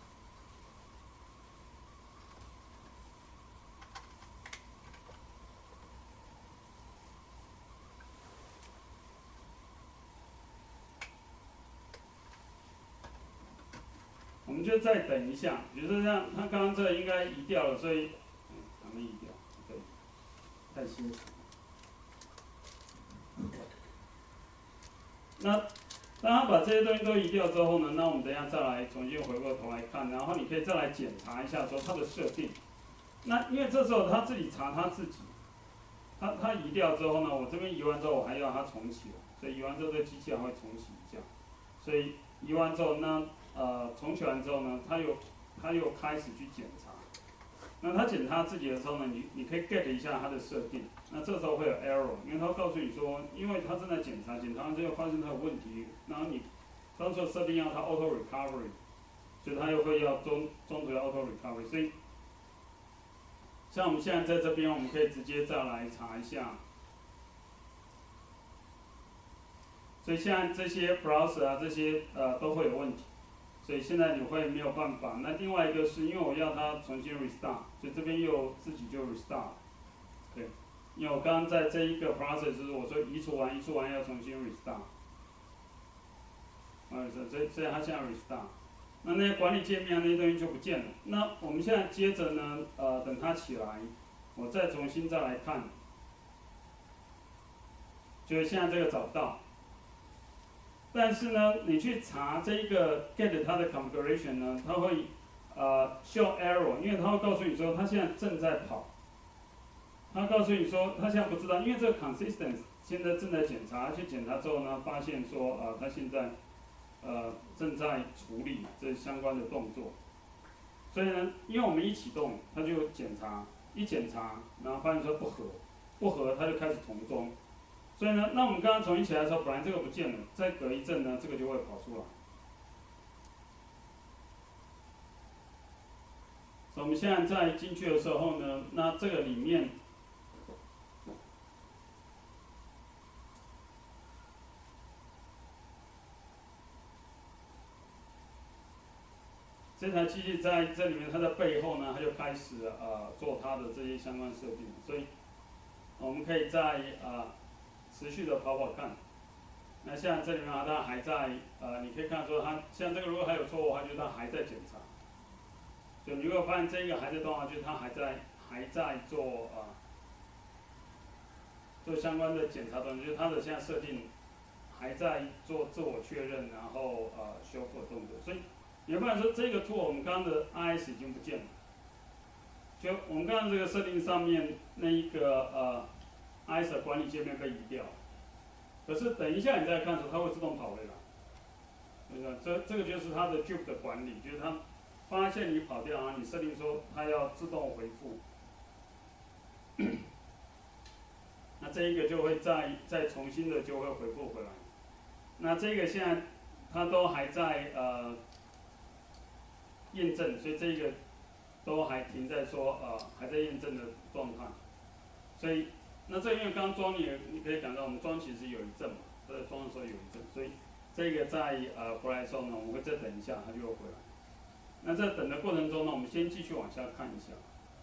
我们就再等一下，比如说像它刚刚这个应该移掉了，所以嗯还没移掉，对，太辛苦。那当他把这些东西都移掉之后呢，那我们等一下再来重新回过头来看，然后你可以再来检查一下说它的设定。那因为这时候他自己查他自己，他他移掉之后呢，我这边移完之后我还要它重启了，所以移完之后这机器还会重启一下，所以移完之后呢，呃重启完之后呢，它又它又开始去检查。那他检查自己的时候呢，你你可以 get 一下它的设定。那这时候会有 error， 因为他告诉你说，因为他正在检查，检查完之后发现它有问题，然后你当初设定要它 auto recovery， 所以它又会要中中途要 auto recovery， 所以像我们现在在这边，我们可以直接再来查一下。所以现在这些 browser 啊，这些呃都会有问题。所以现在你会没有办法。那另外一个是因为我要它重新 restart， 所以这边又自己就 restart。对，因为我刚刚在这一个 process 就是我说移除完移除完要重新 restart。啊，所以所以它现在 restart。那那些管理界面那些东西就不见了。那我们现在接着呢，呃，等它起来，我再重新再来看，就是现在这个找不到。但是呢，你去查这个 get 它的 configuration 呢，它会呃 show error， 因为它会告诉你说它现在正在跑。它告诉你说它现在不知道，因为这个 consistent 现在正在检查，去检查之后呢，发现说啊、呃，它现在呃正在处理这相关的动作。所以呢，因为我们一启动，它就检查，一检查，然后发现说不合，不合它就开始重装。所以呢，那我们刚刚重新起来的时候，本来这个不见了，再隔一阵呢，这个就会跑出来。所以我们现在在进去的时候呢，那这个里面，这台机器在这里面，它的背后呢，它就开始呃做它的这些相关设定，所以我们可以在呃持续的跑跑看。那现在这里面啊，它还在呃，你可以看说它像这个如果还有错误的话，就是它还在检查。就你如果发现这个还在动的话，就是它还在还在做啊、呃、做相关的检查东西，就是它的现在设定还在做自我确认，然后呃修复的动作。所以你会发现说这个 tool 我们刚刚的 I S 已经不见了，就我们刚刚这个设定上面那一个呃 I S 的管理界面被移掉。可是等一下你再看的时候，它会自动跑回来。对吧？这这个就是它的 Juke 的管理，就是它发现你跑掉啊，你设定说它要自动回复，那这一个就会再再重新的就会回复回来。那这个现在它都还在呃验证，所以这个都还停在说呃还在验证的状态。所以那这因为刚装你你可以感到我们装其实有一阵嘛，在装的时候有一阵，所以这个在呃回来的时候呢，我们会再等一下，它就会回来。那在等的过程中呢，我们先继续往下看一下。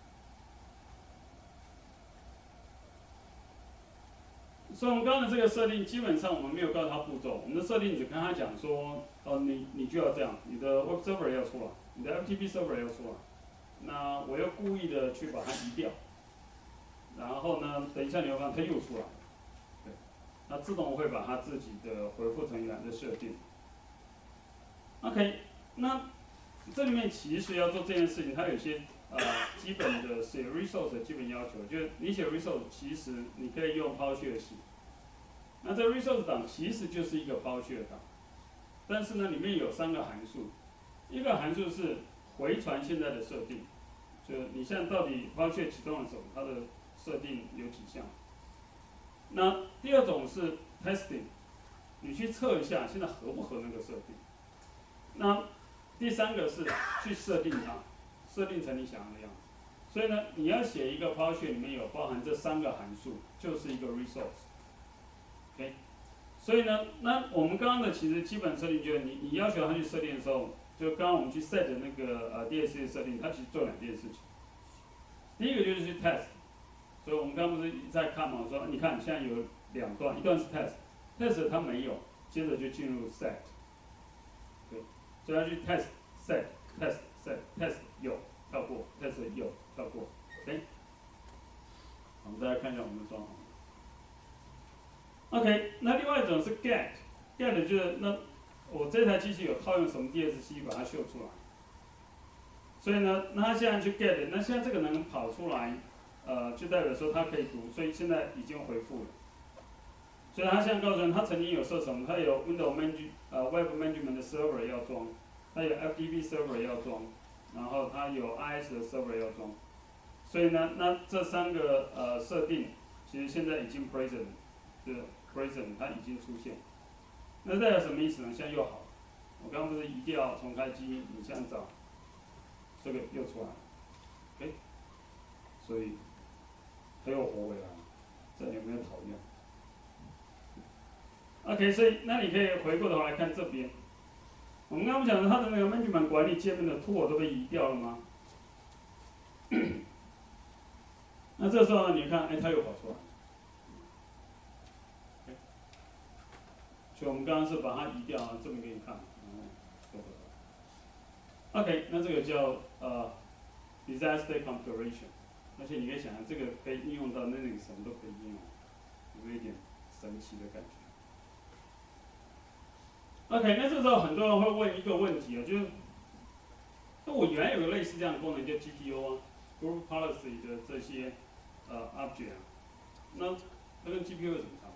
所以我们刚刚的这个设定，基本上我们没有告诉他步骤，我们的设定只跟他讲说，哦，你你就要这样，你的 Web Server 要出来，你的 F T P Server 要出来，那我又故意的去把它移掉，然后呢，等一下你会发现它又出来，对，它自动会把它自己的回复成原来的设定。OK， 那这里面其实要做这件事情，它有一些呃基本的写 resource 的基本要求，就是你写 resource， 其实你可以用 PowerShell 写。那这 resource 档其实就是一个 PowerShell 档，但是呢，里面有三个函数，一个函数是回传现在的设定，就你现在到底 PowerShell 启动的时候，它的设定有几项。那第二种是 testing， 你去测一下现在合不合那个设定。那第三个是去设定它，设定成你想要的样子。所以呢，你要写一个 PowerShell 里面有包含这三个函数，就是一个 resource。OK， 所以呢，那我们刚刚的其实基本设定就是你你要求它去设定的时候，就刚刚我们去 set 的那个呃 D S C 的设定，它其实做两件事情。第一个就是去 test， 所以我们刚刚不是在看嘛，我说你看现在有两段，一段是 test，test 它没有，接着就进入 set。对，所以要去 test set test set test 有跳过 test 有跳过 ，OK。我们再来看一下我们的状况。OK， 那另外一种是 get，get 就是那我这台机器有套用什么 D S C 把它秀出来，所以呢，那它现在去 get， 那现在这个能跑出来，呃，就代表说它可以读，所以现在已经回复了。所以它现在告诉你，它曾经有设什么？它有 Windows Manage 呃 Web Management 的 Server 要装，它有 F T P Server 要装，然后它有 I S 的 Server 要装。所以呢，那这三个呃设定，其实现在已经 present， 就是 present 它已经出现。那代表什么意思呢？现在又好了。我刚刚不是移调重开机，你这样找，这个又出来了 ，OK， 所以很有活味啊，这有没有讨厌？ OK， 所以那你可以回过头来看这边，我们刚刚讲的它的那个 management 管理界面的 tool 都被移掉了吗？那这时候呢，你看，哎，它又跑出来了。Okay， 所以我们刚刚是把它移掉啊，这么给你看，嗯 ，OK， 那这个叫呃 design state configuration， 而且你可以想象，这个可以应用到 Linux 什么都可以应用，有没有一点神奇的感觉？ OK， 那这时候很多人会问一个问题啊，就是，那我原来有个类似这样的功能叫 G P U 啊 ，Group Policy 的这些呃 object 啊，那它跟 G P U 有什么差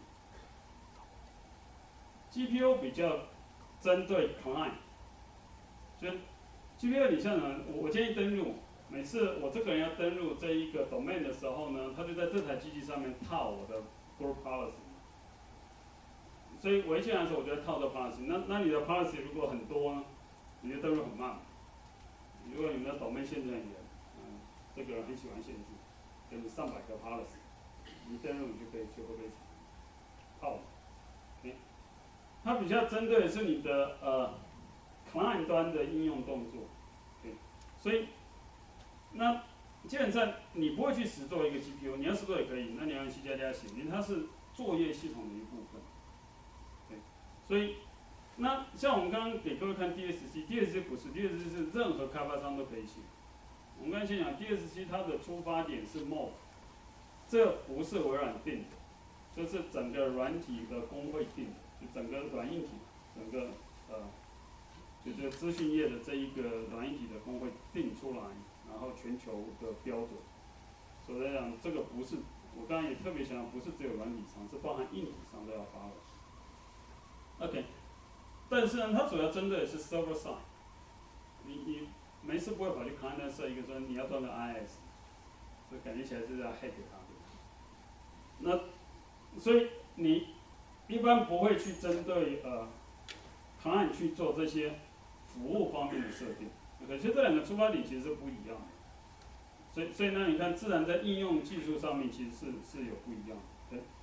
别 ？G P U 比较针对 client， 就 G P U 你像呢，我建议登录，每次我这个人要登录这一个 domain 的时候呢，他就在这台机器上面套我的 Group Policy。 所以我一进来的时候，我就套这 policy。那那你的 policy 如果很多呢，你的登录很慢。如果你的 domain 限制很严，嗯，这个人很喜欢限制，给你上百个 policy， 你登录你就可以就会被套。OK， 它比较针对的是你的呃 client 端的应用动作。OK， 所以那基本上你不会去实做一个 G P U， 你要实做也可以，那你要用 C 加加写，因为它是作业系统的一部分。 所以，那像我们刚刚给各位看 D S C，D S C 不是 ，D S C 是任何开发商都可以写。我们刚才先讲 D S C， 它的出发点是 M O F， 这不是微软定的，这是整个软体的工会定的，就整个软硬体，整个呃，就是资讯业的这一个软硬体的工会定出来，然后全球的标准。所以来讲，这个不是，我刚刚也特别强调，不是只有软体上，是包含硬体上都要发的。 OK， 但是呢，它主要针对的是 server side。你你没事不会跑去 client 设一个说你要装个 I S， 所以感觉起来是要 hack 它。那所以你一般不会去针对呃 client 去做这些服务方面的设定。OK， 所以这两个出发点其实是不一样的。所以所以呢，你看自然在应用技术上面其实是是有不一样的。OK。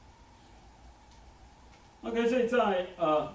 OK， 所以在呃，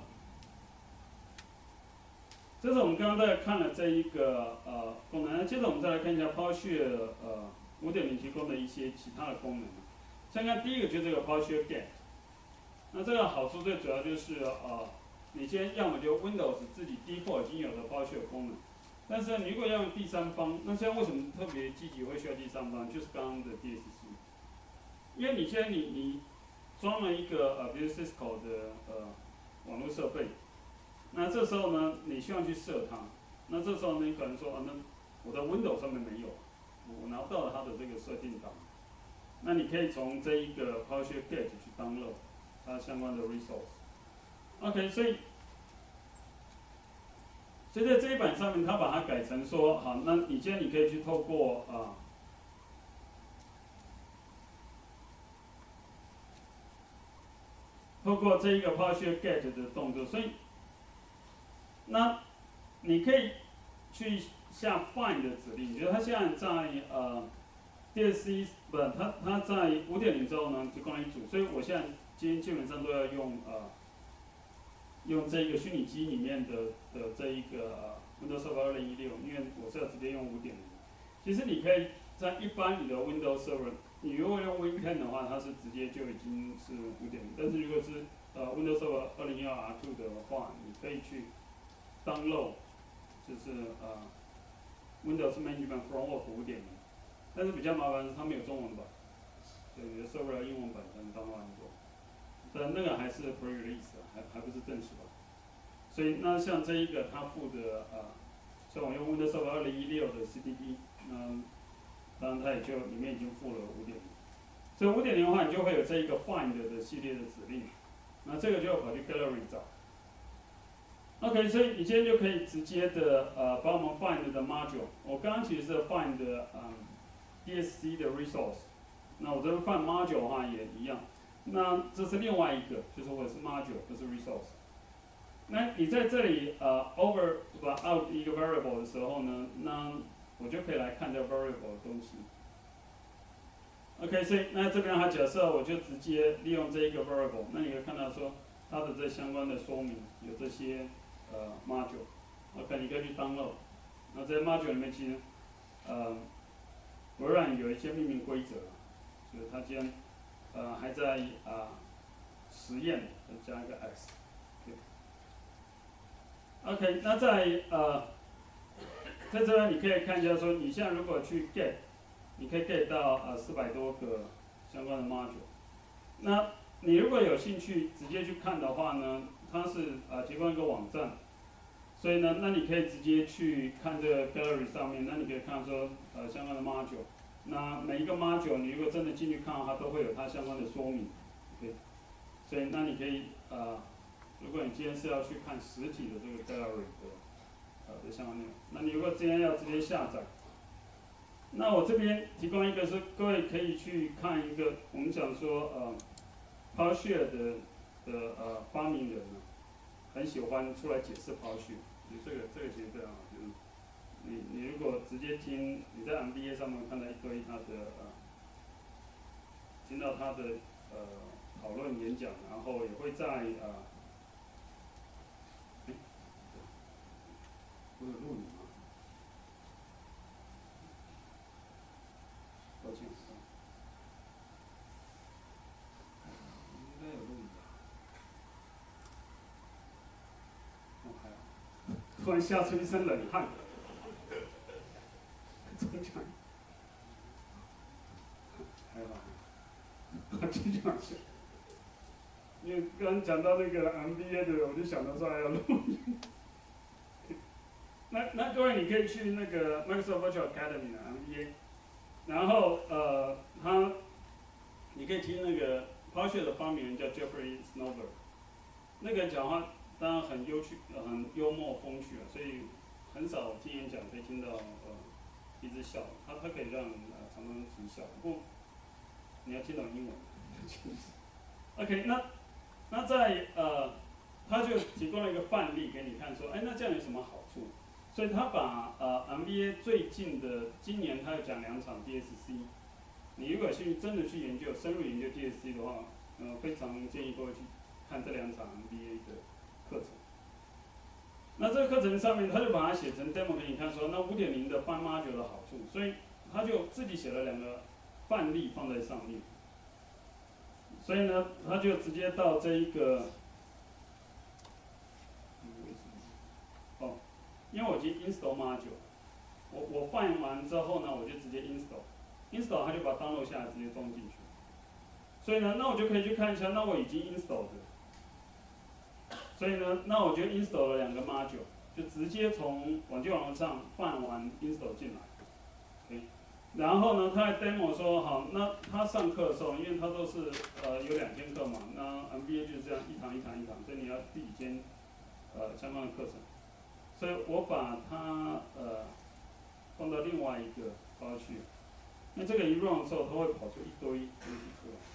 这是我们刚刚在看了这一个呃功能，那接着我们再来看一下 PowerShell 呃 五点零 提供的一些其他的功能。先看第一个就是这个 PowerShell Get， 那这个好处最主要就是呃，你先要么就 Windows 自己 default 已经有的 PowerShell 功能，但是你如果要用第三方，那现在为什么特别积极会需要第三方？就是刚刚的 D S C， 因为你现在你你。 装了一个呃，比如 Cisco 的呃网络设备，那这时候呢，你希望去设它， 那这时候呢，你可能说啊，那我的 Windows 上面没有，我拿到了它的这个设定档，那你可以从这一个 PowerShell Get 去 download 它相关的 resource。OK， 所以。所以在这一版上面，它把它改成说，好，那你今天你可以去透过啊，透过这一个 PowerShell Get 的动作，所以，那你可以去下 Find 的指令，你觉得它现在在呃 D S C 不，它它在五点零之后呢，就功能一组，所以我现在今天基本上都要用呃。用这一个虚拟机里面的的这一个呃 Windows Server 二零一六，因为我是要直接用五点零。其实你可以在一般你的 Windows Server， 你如果用 Win 十的话，它是直接就已经是五点零。但是如果是呃 Windows Server 二零一二 R 二 的话，你可以去 download， 就是呃 Windows Management Framework 五点零。但是比较麻烦的是它没有中文版，对，你的 Server 英文版才能 download 过。但那个还是 pre-release 还还不是正式版，所以那像这一个它附的呃，像我用 Windows Server 二零一六的 C D D， 那当然它也就里面已经附了五点零，所以五点零的话，你就会有这一个 Find 的系列的指令，那这个就要跑去 Gallery 找。OK， 所以你今天就可以直接的呃把我们 Find 的 module， 我刚刚其实是 Find 嗯 D S C 的 resource， 那我这边 Find module 的话也一样。那这是另外一个，就是我是 module， 不是 resource。那你在这里呃 over 把 out 一个 variable 的时候呢，那我就可以来看这个 variable 的东西。OK， 所以那这边它假设我就直接利用这一个 variable， 那你会看到说它的这相关的说明有这些呃 module。OK， 你可以去 download。那这些 module 里面其实呃微软有一些命名规则，就是它今天。呃，还在啊、呃、实验，加一个 x。OK， 那在呃，在这边你可以看一下说，你现在如果去 get， 你可以 get 到呃四百多个相关的 module。那你如果有兴趣直接去看的话呢，它是呃提供一个网站，所以呢，那你可以直接去看这个 gallery 上面，那你可以看说呃相关的 module。那每一个 module， 你如果真的进去看的话，都会有它相关的说明 ，OK。所以那你可以呃，如果你今天是要去看实体的这个 gallery 的呃的相关内容，那你如果今天要直接下载，那我这边提供一个是各位可以去看一个我们讲说呃 PowerShell 的的呃发明人呢，很喜欢出来解释 PowerShell， 所以这个这个其实非常好，就是。你你如果直接听，你在 M B A 上面看到一堆他的呃，听到他的呃讨论演讲，然后也会在呃，哎，我有录影吗？抱歉，应该有录影吧？哦，还好，突然吓出一身冷汗。中奖，还好，继续往下。因为刚刚讲到那个 M B A 的，我就想到说还要录音。那那各位你可以去那个 Microsoft Virtual Academy 的 M B A， 然后呃，他你可以听那个 PowerShell 的发明人叫 Jeffrey Snover， 那个讲话当然很有趣，很幽默风趣啊，所以很少听演讲可以听到呃。一直笑，它它可以让人呃常常提笑，不过你要听懂英文。OK， 那那在呃，他就提供了一个范例给你看，说，哎，那这样有什么好处？所以他把呃 M B A 最近的今年他有讲两场 D S C， 你如果去真的去研究深入研究 D S C 的话，呃，非常建议各位去看这两场 M B A 的课程。那这个课程上面，他就把它写成 demo 给你看，说那 五点零 的 Find Module 的好处，所以他就自己写了两个范例放在上面。所以呢，他就直接到这一个，哦，因为我已经 install module， 我我 find 完之后呢，我就直接 install，install 他就把它 download 下来，直接装进去。所以呢，那我就可以去看一下，那我已经 install 的。所以呢，那我就 install 了两个 module， 就直接从网际网络上放完 install 进来。OK， 然后呢，他在 demo 说好，那他上课的时候，因为他都是呃有两天课嘛，那 M B A 就是这样一堂一堂一堂，所以你要自己兼呃相关的课程。所以我把它呃放到另外一个包去。那这个一 run 的时候，它会跑出一堆东西出来。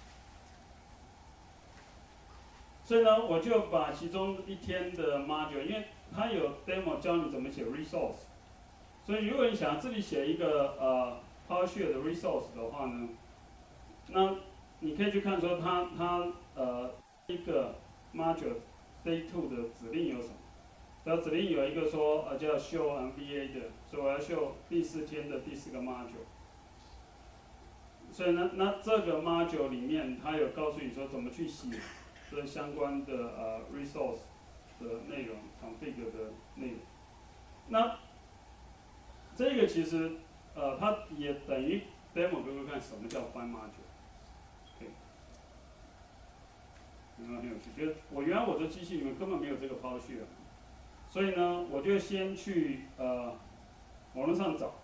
所以呢，我就把其中一天的 module， 因为它有 demo 教你怎么写 resource， 所以如果你想要自己写一个呃 PowerShell 的 resource 的话呢，那你可以去看说它它呃一个 module day two 的指令有什么。它指令有一个说呃叫 show M B A 的，所以我要 show 第四天的第四个 module。所以呢，那这个 module 里面，它有告诉你说怎么去写这相关的呃 resource 的内容 ，config 的内容。那这个其实呃，它也等于 demo 给我看什么叫 find module。OK， 有没有很有趣？就是我原来我的机器里面根本没有这个 PowerShell， 所以呢，我就先去呃网络上找。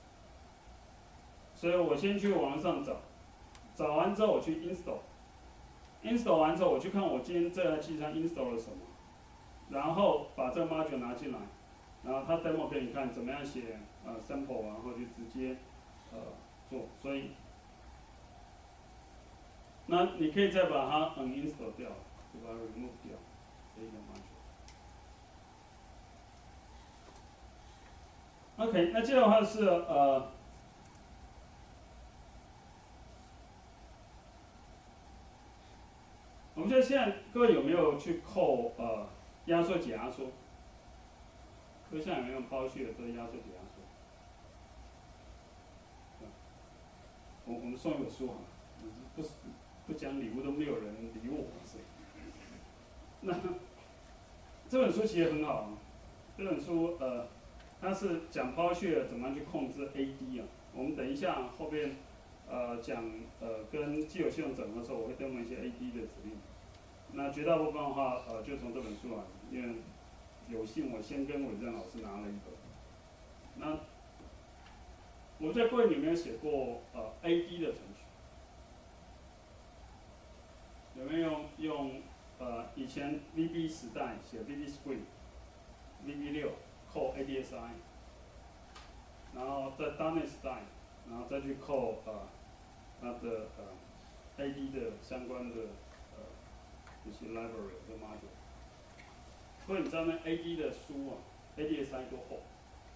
所以我先去网上找，找完之后我去 install，install 完之后我去看我今天这台机上 install 了什么，然后把这个 module 拿进来，然后它 demo 给你看怎么样写呃 sample， 然后就直接呃做，所以那你可以再把它 uninstall 掉，就把它 remove 掉这一个 module。OK， 那接着的话是呃。我们现在现在各位有没有去扣呃压缩解压缩？各位现在有没有包去的这个压缩解压缩？我我们送一本书哈，不不讲礼物都没有人理我，所以那这本书其实很好啊。这本书呃，它是讲包去怎么样去控制 A D 啊。我们等一下后边呃讲呃跟既有系统整合的时候，我会 demo 一些 A D 的指令。那绝大部分的话，呃，就从这本书来，因为有幸我先跟伟正老师拿了一本。那我在柜里面有写过呃 A D 的程序，有没有用用呃以前 V B 时代写 V B Script，V B 六扣 A D S I， 然后在 D O N E T 时代，然后再去扣呃它的呃 A D 的相关的呃一些 library 和 module。所以你知道那 A D 的书啊 ，A D S I 多厚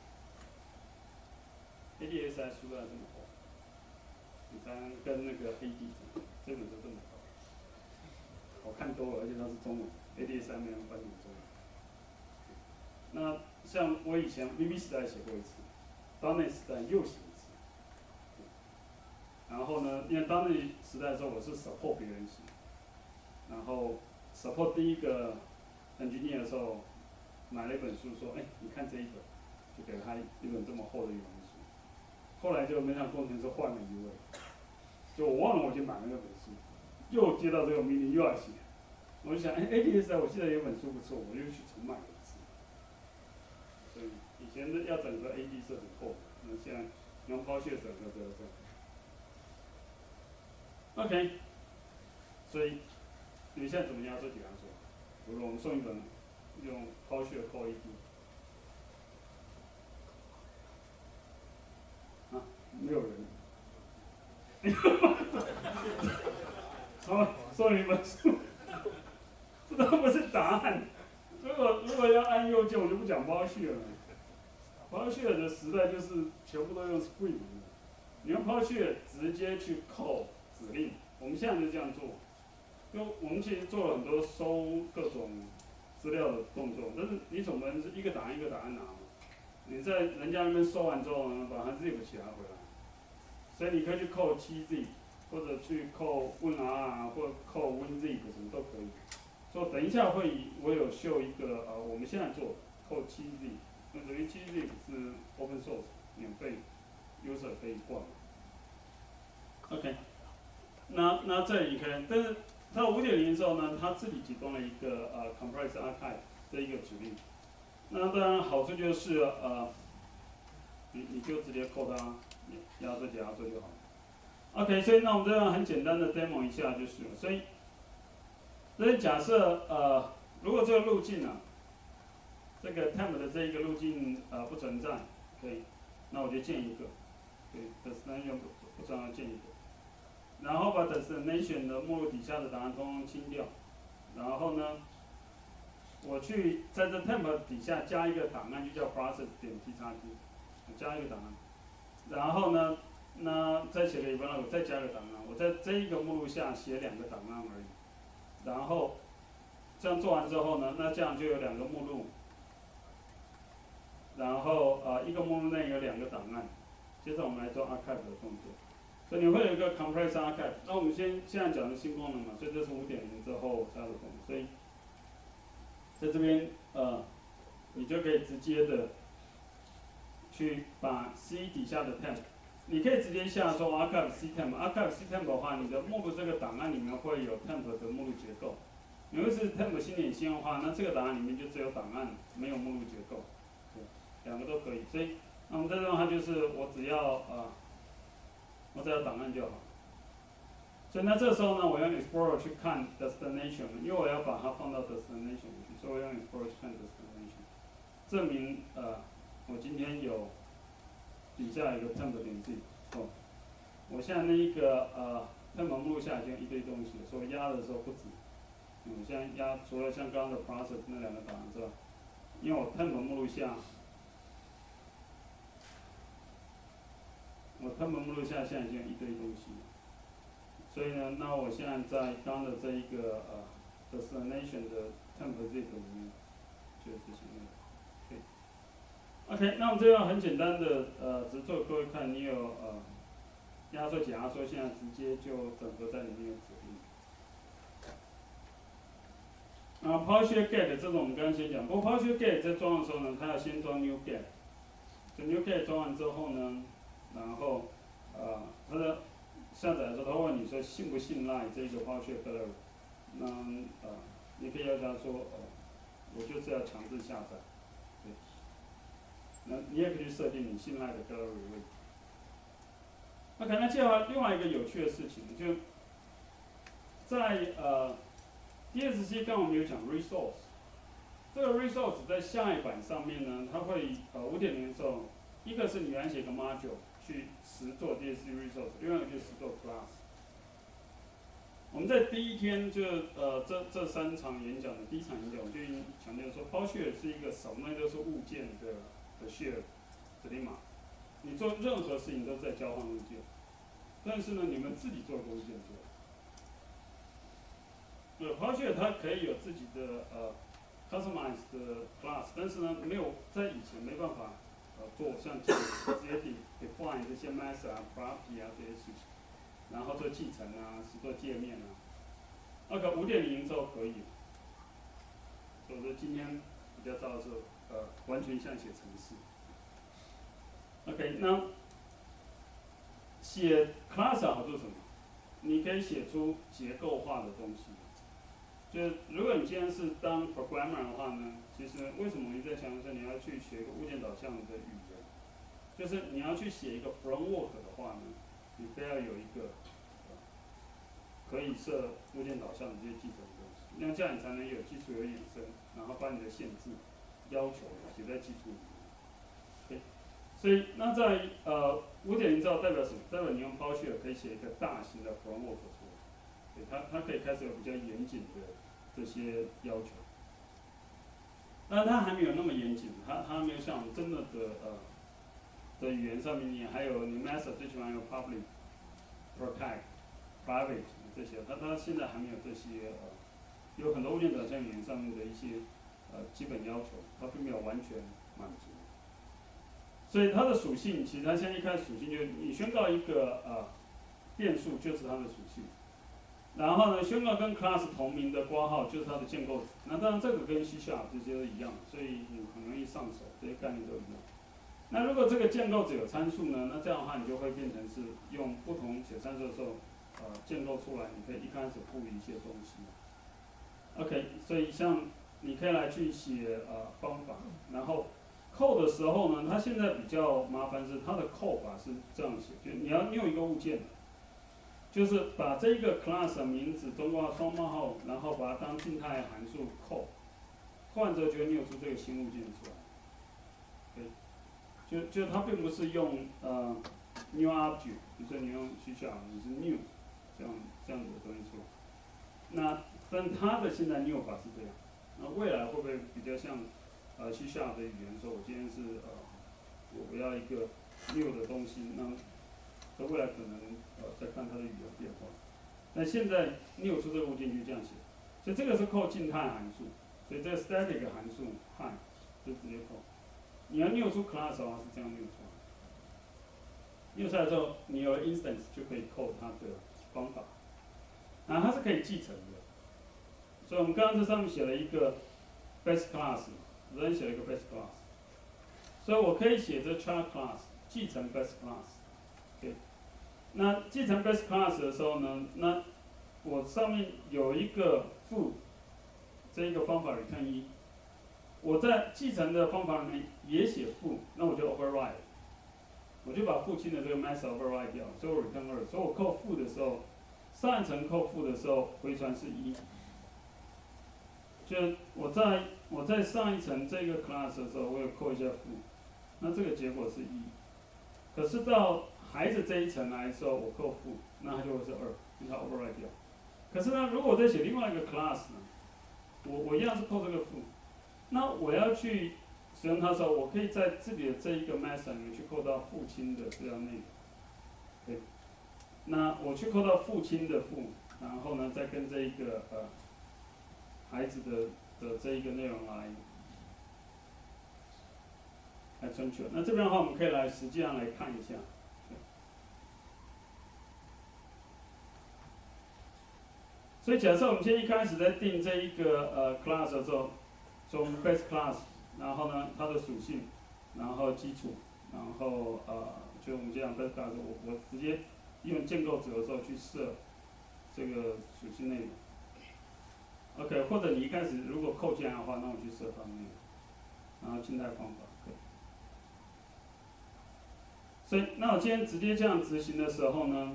？A D S I 书要这么厚，你才能跟那个 A D 这本书这么厚。我看多了，而且它是中文 ，A D S I 没人翻成中文。那像我以前 V B 时代写过一次 ，D O N E T 时代又写一次。然后呢，因为 D O N E T 时代的时候我是 support 别人写，然后 support 第一个 engineer 的时候，买了一本书说，哎，你看这一本，就给了他一本这么厚的一本书。后来就没想到工程师换了一位，就我忘了我去买了那本书，又接到这个命令又要写，我就想，哎 ，A D S I 我记得有本书不错，我就去重买了一次。所以以前的要整个 A D 是很厚的，那现在用抛屑整个这个。OK， 所以你现在怎么样做解压缩？比如我们送一本用抛屑扣 A D。啊，没有人。好，送你一本书，这都不是答案。如果如果要按右键，我就不讲包屑了。包屑的时代就是全部都用 Script 的，你用包屑直接去扣指令。我们现在就这样做，因为我们其实做了很多收各种资料的动作，但是你总不能是一个档案一个档案拿嘛？你在人家那边收完之后呢，把它 zip 起来回来。所以你可以去扣 七 Z， 或者去扣 WinR 啊，或者扣 WinZip 什么都可以。所以等一下会我有秀一个呃，我们现在做扣 七 Z， 那等于 七 Z 是 open source 免费 user 可以灌。OK， 那那这里可以，但是它 五点零 的时候呢，它自己提供了一个呃 compress archive 这一个指令。 那当然好处就是呃，你你就直接扣它压缩解压缩就好了。OK， 所以那我们这样很简单的 demo 一下就是，所以，所以假设呃，如果这个路径啊，这个 temp 的这一个路径呃不存在，可以，那我就建一个，对 destination 不不重要建一个，然后把 destination 的目录底下的档案通通清掉，然后呢，我去在这 temp 底下加一个档案，就叫 process 点 txt， 加一个档案，然后呢。那再写个 event， 我再加个档案，我在这一个目录下写两个档案而已。然后这样做完之后呢，那这样就有两个目录。然后呃一个目录内有两个档案。接着我们来做 archive 的动作。所以你会有一个 compress archive。那我们先现在讲的新功能嘛，所以这是 五点零 之后加的功能。所以在这边呃，你就可以直接的去把 C 底下的 temp。你可以直接下说 archive ctemp，archive ctemp 的话，你的目录这个档案里面会有 temp 的目录结构。如果是 temp 新点新的话，那这个档案里面就只有档案，没有目录结构。对，两个都可以。所以，那我们这种它就是我只要呃，我只要档案就好。所以那这时候呢，我用 Explorer 去看 destination， 因为我要把它放到 destination 去，所以我用 Explorer 去看 destination， 证明呃我今天有。底下有一个 temp 点 z， 哦，我现在那一个呃 temp 目录下已经一堆东西了，所以压的时候不止。嗯，现在压除了像刚刚的 process 那两个档案之外，因为我 temp 目录下，我 temp 目录下现在已经有一堆东西了，所以呢，那我现在在刚的这一个呃 destination 的 temp z 里面就执行那个。OK， 那我们这样很简单的，呃，只做各位看，你有呃压缩解压缩，现在直接就整合在里面的指令。啊 ，PowerShell get 这种我们刚刚先讲，不过 PowerShell get 在装的时候呢，它要先装 new get， 这 new get 装完之后呢，然后呃它的下载的时候，它会问你说信不信赖这个 PowerShell gallery， 那呃你可以要求他说，呃，我就是要强制下载。那你也可以去设定你信赖的 gallery 位置。OK， 那接下来另外一个有趣的事情，就在呃 D S C 刚刚我们有讲 resource， 这个 resource 在下一版上面呢，它会呃 五点零 的时候，一个是你原来写个 module 去实做 D S C resource， 另外一个就是实做 class。我们在第一天就呃这这三场演讲的第一场演讲，我就已经强调说 PowerShell 是一个什么呢？都是物件的。的 share 指令码，你做任何事情都是在交换物件，但是呢，你们自己做的东西做。呃 ，PowerShell 它可以有自己的呃 customized 的 class， 但是呢，没有在以前没办法呃做像这直接 define 这些 method 啊、property 啊这些事情，然后做继承啊、是做界面啊。OK， 五点零之后可以，所以说今天比较糟的是。呃，完全像写程式。OK， 那写 class 好做什么？你可以写出结构化的东西。就是如果你今天是当 programmer 的话呢，其实为什么我一直在强调说你要去学一个物件导向的语言？就是你要去写一个 framework 的话呢，你非要有一个可以设物件导向的这些继承的东西，那这样你才能有基础有衍生，然后把你的限制。要求写在基础里面， okay， 所以那在呃五点零之后代表什么？代表你用 PowerShell 可以写一个大型的 framework 出来，对，它它可以开始有比较严谨的这些要求。但它还没有那么严谨，它它没有像真的的呃的语言上面，你还有你 method 最起码有 public、protect、private 这些，它它现在还没有这些呃，有很多物件导向语言上面的一些。呃，基本要求它并没有完全满足，所以它的属性其实它现在一开始属性就是你宣告一个呃变数就是它的属性，然后呢宣告跟 class 同名的括号就是它的建构值。那当然这个跟 C# 这些都一样，所以你很容易上手，这些概念都一样。那如果这个建构值有参数呢，那这样的话你就会变成是用不同写参数的时候，呃建构出来，你可以一开始赋予一些东西。OK， 所以像你可以来去写呃方法，然后扣的时候呢，它现在比较麻烦是它的扣法是这样写，就你要用一个物件，就是把这个 class 的名字通过双冒号，然后把它当静态函数扣，扣完之后就会扭出这个新物件出来。对，就就它并不是用呃 new object， 比如说你用 C sharp， 你是 new 这样这样子的东西出来。那但它的现在 new 法是这样，那未来会不会比较像呃 C sharp 的语言说，我今天是呃我我要一个 new 的东西，那在未来可能呃再看它的语言变化。那现在 new 出这个物件就这样写，所以这个是扣静态函数，所以这个 static 函数 hi 就直接扣。你要 new 出 class 的话是这样 new 出来。new 出来之后，你有 instance 就可以扣它的方法，然后它是可以继承的。所以我们刚刚这上面写了一个 base class， 昨天写了一个 base class， 所以我可以写这 child class 继承 base class。OK， 那继承 base class 的时候呢，那我上面有一个 foo 这一个方法 return 一，我在继承的方法里面也写 foo， 那我就 override， 我就把父亲的这个 method override 掉，所以我 return 二，所以我扣 foo 的时候，上一层扣 foo 的时候回传是一。就我在我在上一层这个 class 的时候，我有扣一下负，那这个结果是一。可是到孩子这一层来的时候，我扣负，那它就会是二，因为它 override 掉。可是呢，如果我再写另外一个 class 呢，我我一样是扣这个负，那我要去使用它的时候，我可以在这里的这一个 method 里面去扣到父亲的这样内容。对，那我去扣到父亲的父，然后呢，再跟这一个呃。孩子的的这一个内容来来存取。那这边的话，我们可以来实际上来看一下。所以假设我们先一开始在定这一个呃 class 的时候，从 base class， 然后呢它的属性，然后基础，然后呃就我们这样 base class， 我我直接用建构值的时候去设这个属性内容。OK， 或者你一开始如果扣进来的话，那我去设方面，然后静态方法。OK。所以，那我今天直接这样执行的时候呢，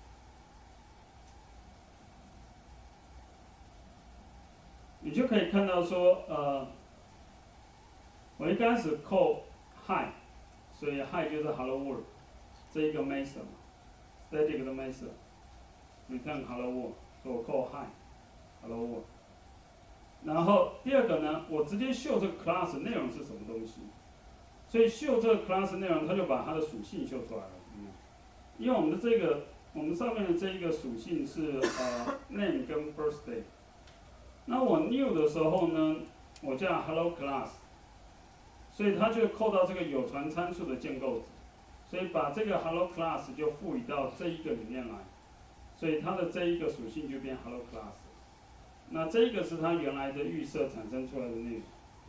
你就可以看到说，呃，我一开始扣 hi， 所以 hi 就是 hello world 这一个 method 嘛 ，static 的 method，return hello world， 所以我扣 hi hello world。然后第二个呢，我直接秀这个 class 内容是什么东西，所以秀这个 class 内容，它就把它的属性秀出来了。嗯，因为我们的这个，我们上面的这一个属性是呃 name 跟 birthday， 那我 new 的时候呢，我叫 hello class， 所以它就扣到这个有传参数的建构值，所以把这个 hello class 就赋予到这一个里面来，所以它的这一个属性就变 hello class。那这个是它原来的预设产生出来的内容。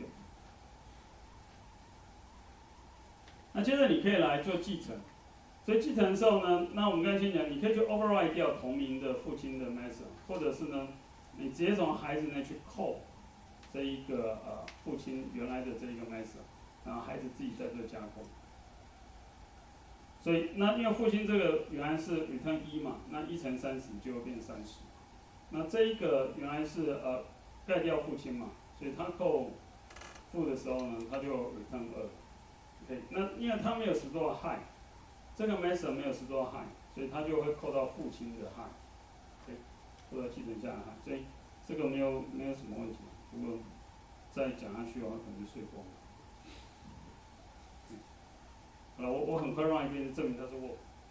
那接着你可以来做继承，所以继承的时候呢，那我们刚才先讲，你可以去 override 掉同名的父亲的 method， 或者是呢，你直接从孩子那去扣这一个呃父亲原来的这一个 method， 然后孩子自己在这加工。所以那因为父亲这个原来是 return 一嘛，那一乘三十就会变三十。那这一个原来是呃盖掉父亲嘛，所以他扣负的时候呢，他就 return 二。OK， 那因为他没有实做 hi， 这个 method 没有实做 hi， 所以他就会扣到父亲的 hi， OK， 扣到继承下来 hi， 所以这个没有没有什么问题。如果再讲下去的话，可能就睡光了。嗯，好了，我我很快让一遍证明它是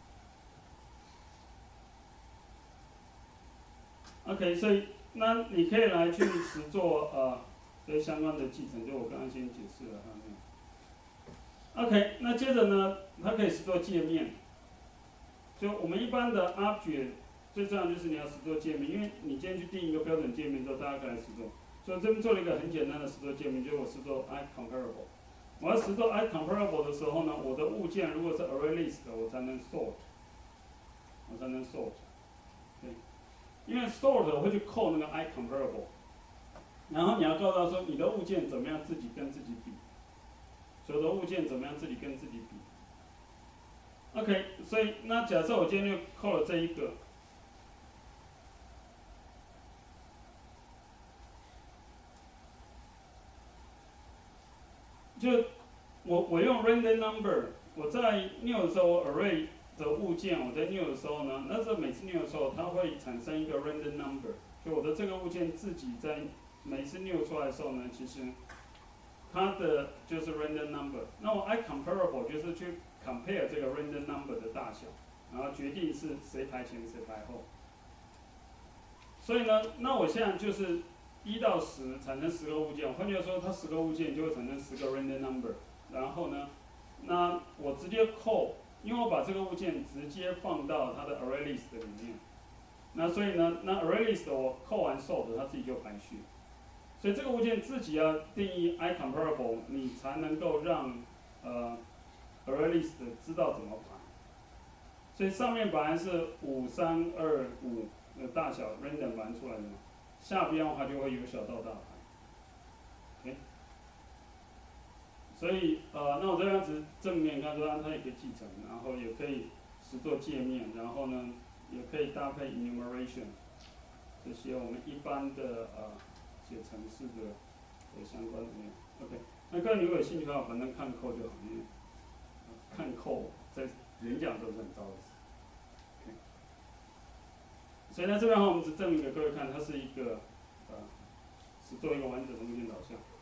work。OK， 所以那你可以来去实做呃这相关的继承，就我刚刚先解释了它那个。OK， 那接着呢，它可以实做界面。就我们一般的 object 最重要就是你要实做界面，因为你今天去定一个标准界面之后，大家可以来实做。所以这边做了一个很简单的实做界面，就是我实做 i comparable。我要实做 i comparable 的时候呢，我的物件如果是 array list， 我才能 sort， 我才能 sort。对。因为 sort 我会去扣那个 i comparable， 然后你要告诉他说你的物件怎么样自己跟自己比，所有的物件怎么样自己跟自己比。OK， 所以那假设我今天就扣了这一个。就我我用 random number， 我在 new 的时候 array 的物件，我在 new 的时候呢，那这每次 new 的时候，它会产生一个 random number， 就我的这个物件自己在每次 new 出来的时候呢，其实它的就是 random number。那我 i comparable 就是去 compare 这个 random number 的大小，然后决定是谁排前谁排后。所以呢，那我现在就是一到十产生十个物件，换句话说，它十个物件就会产生十个 random number。然后呢，那我直接扣，因为我把这个物件直接放到它的 array list 里面。那所以呢，那 array list 我扣完 sort， 它自己就排序。所以这个物件自己要定义 i comparable， 你才能够让呃 array list 知道怎么排。所以上面本来是五三二五的大小 random 排出来的嘛，下边的话就会由小到大排。OK。所以呃，那我这样子正面看说它也可以继承，然后也可以实作界面，然后呢也可以搭配 enumeration 这些我们一般的呃写程式的的相关的内容。OK， 那各位如果有兴趣的话，反正看扣就好，因为看扣在演讲的时候是很糟的事。OK， 所以在这边的话，我们只证明给各位看，它是一个呃是做一个完整的物件导向。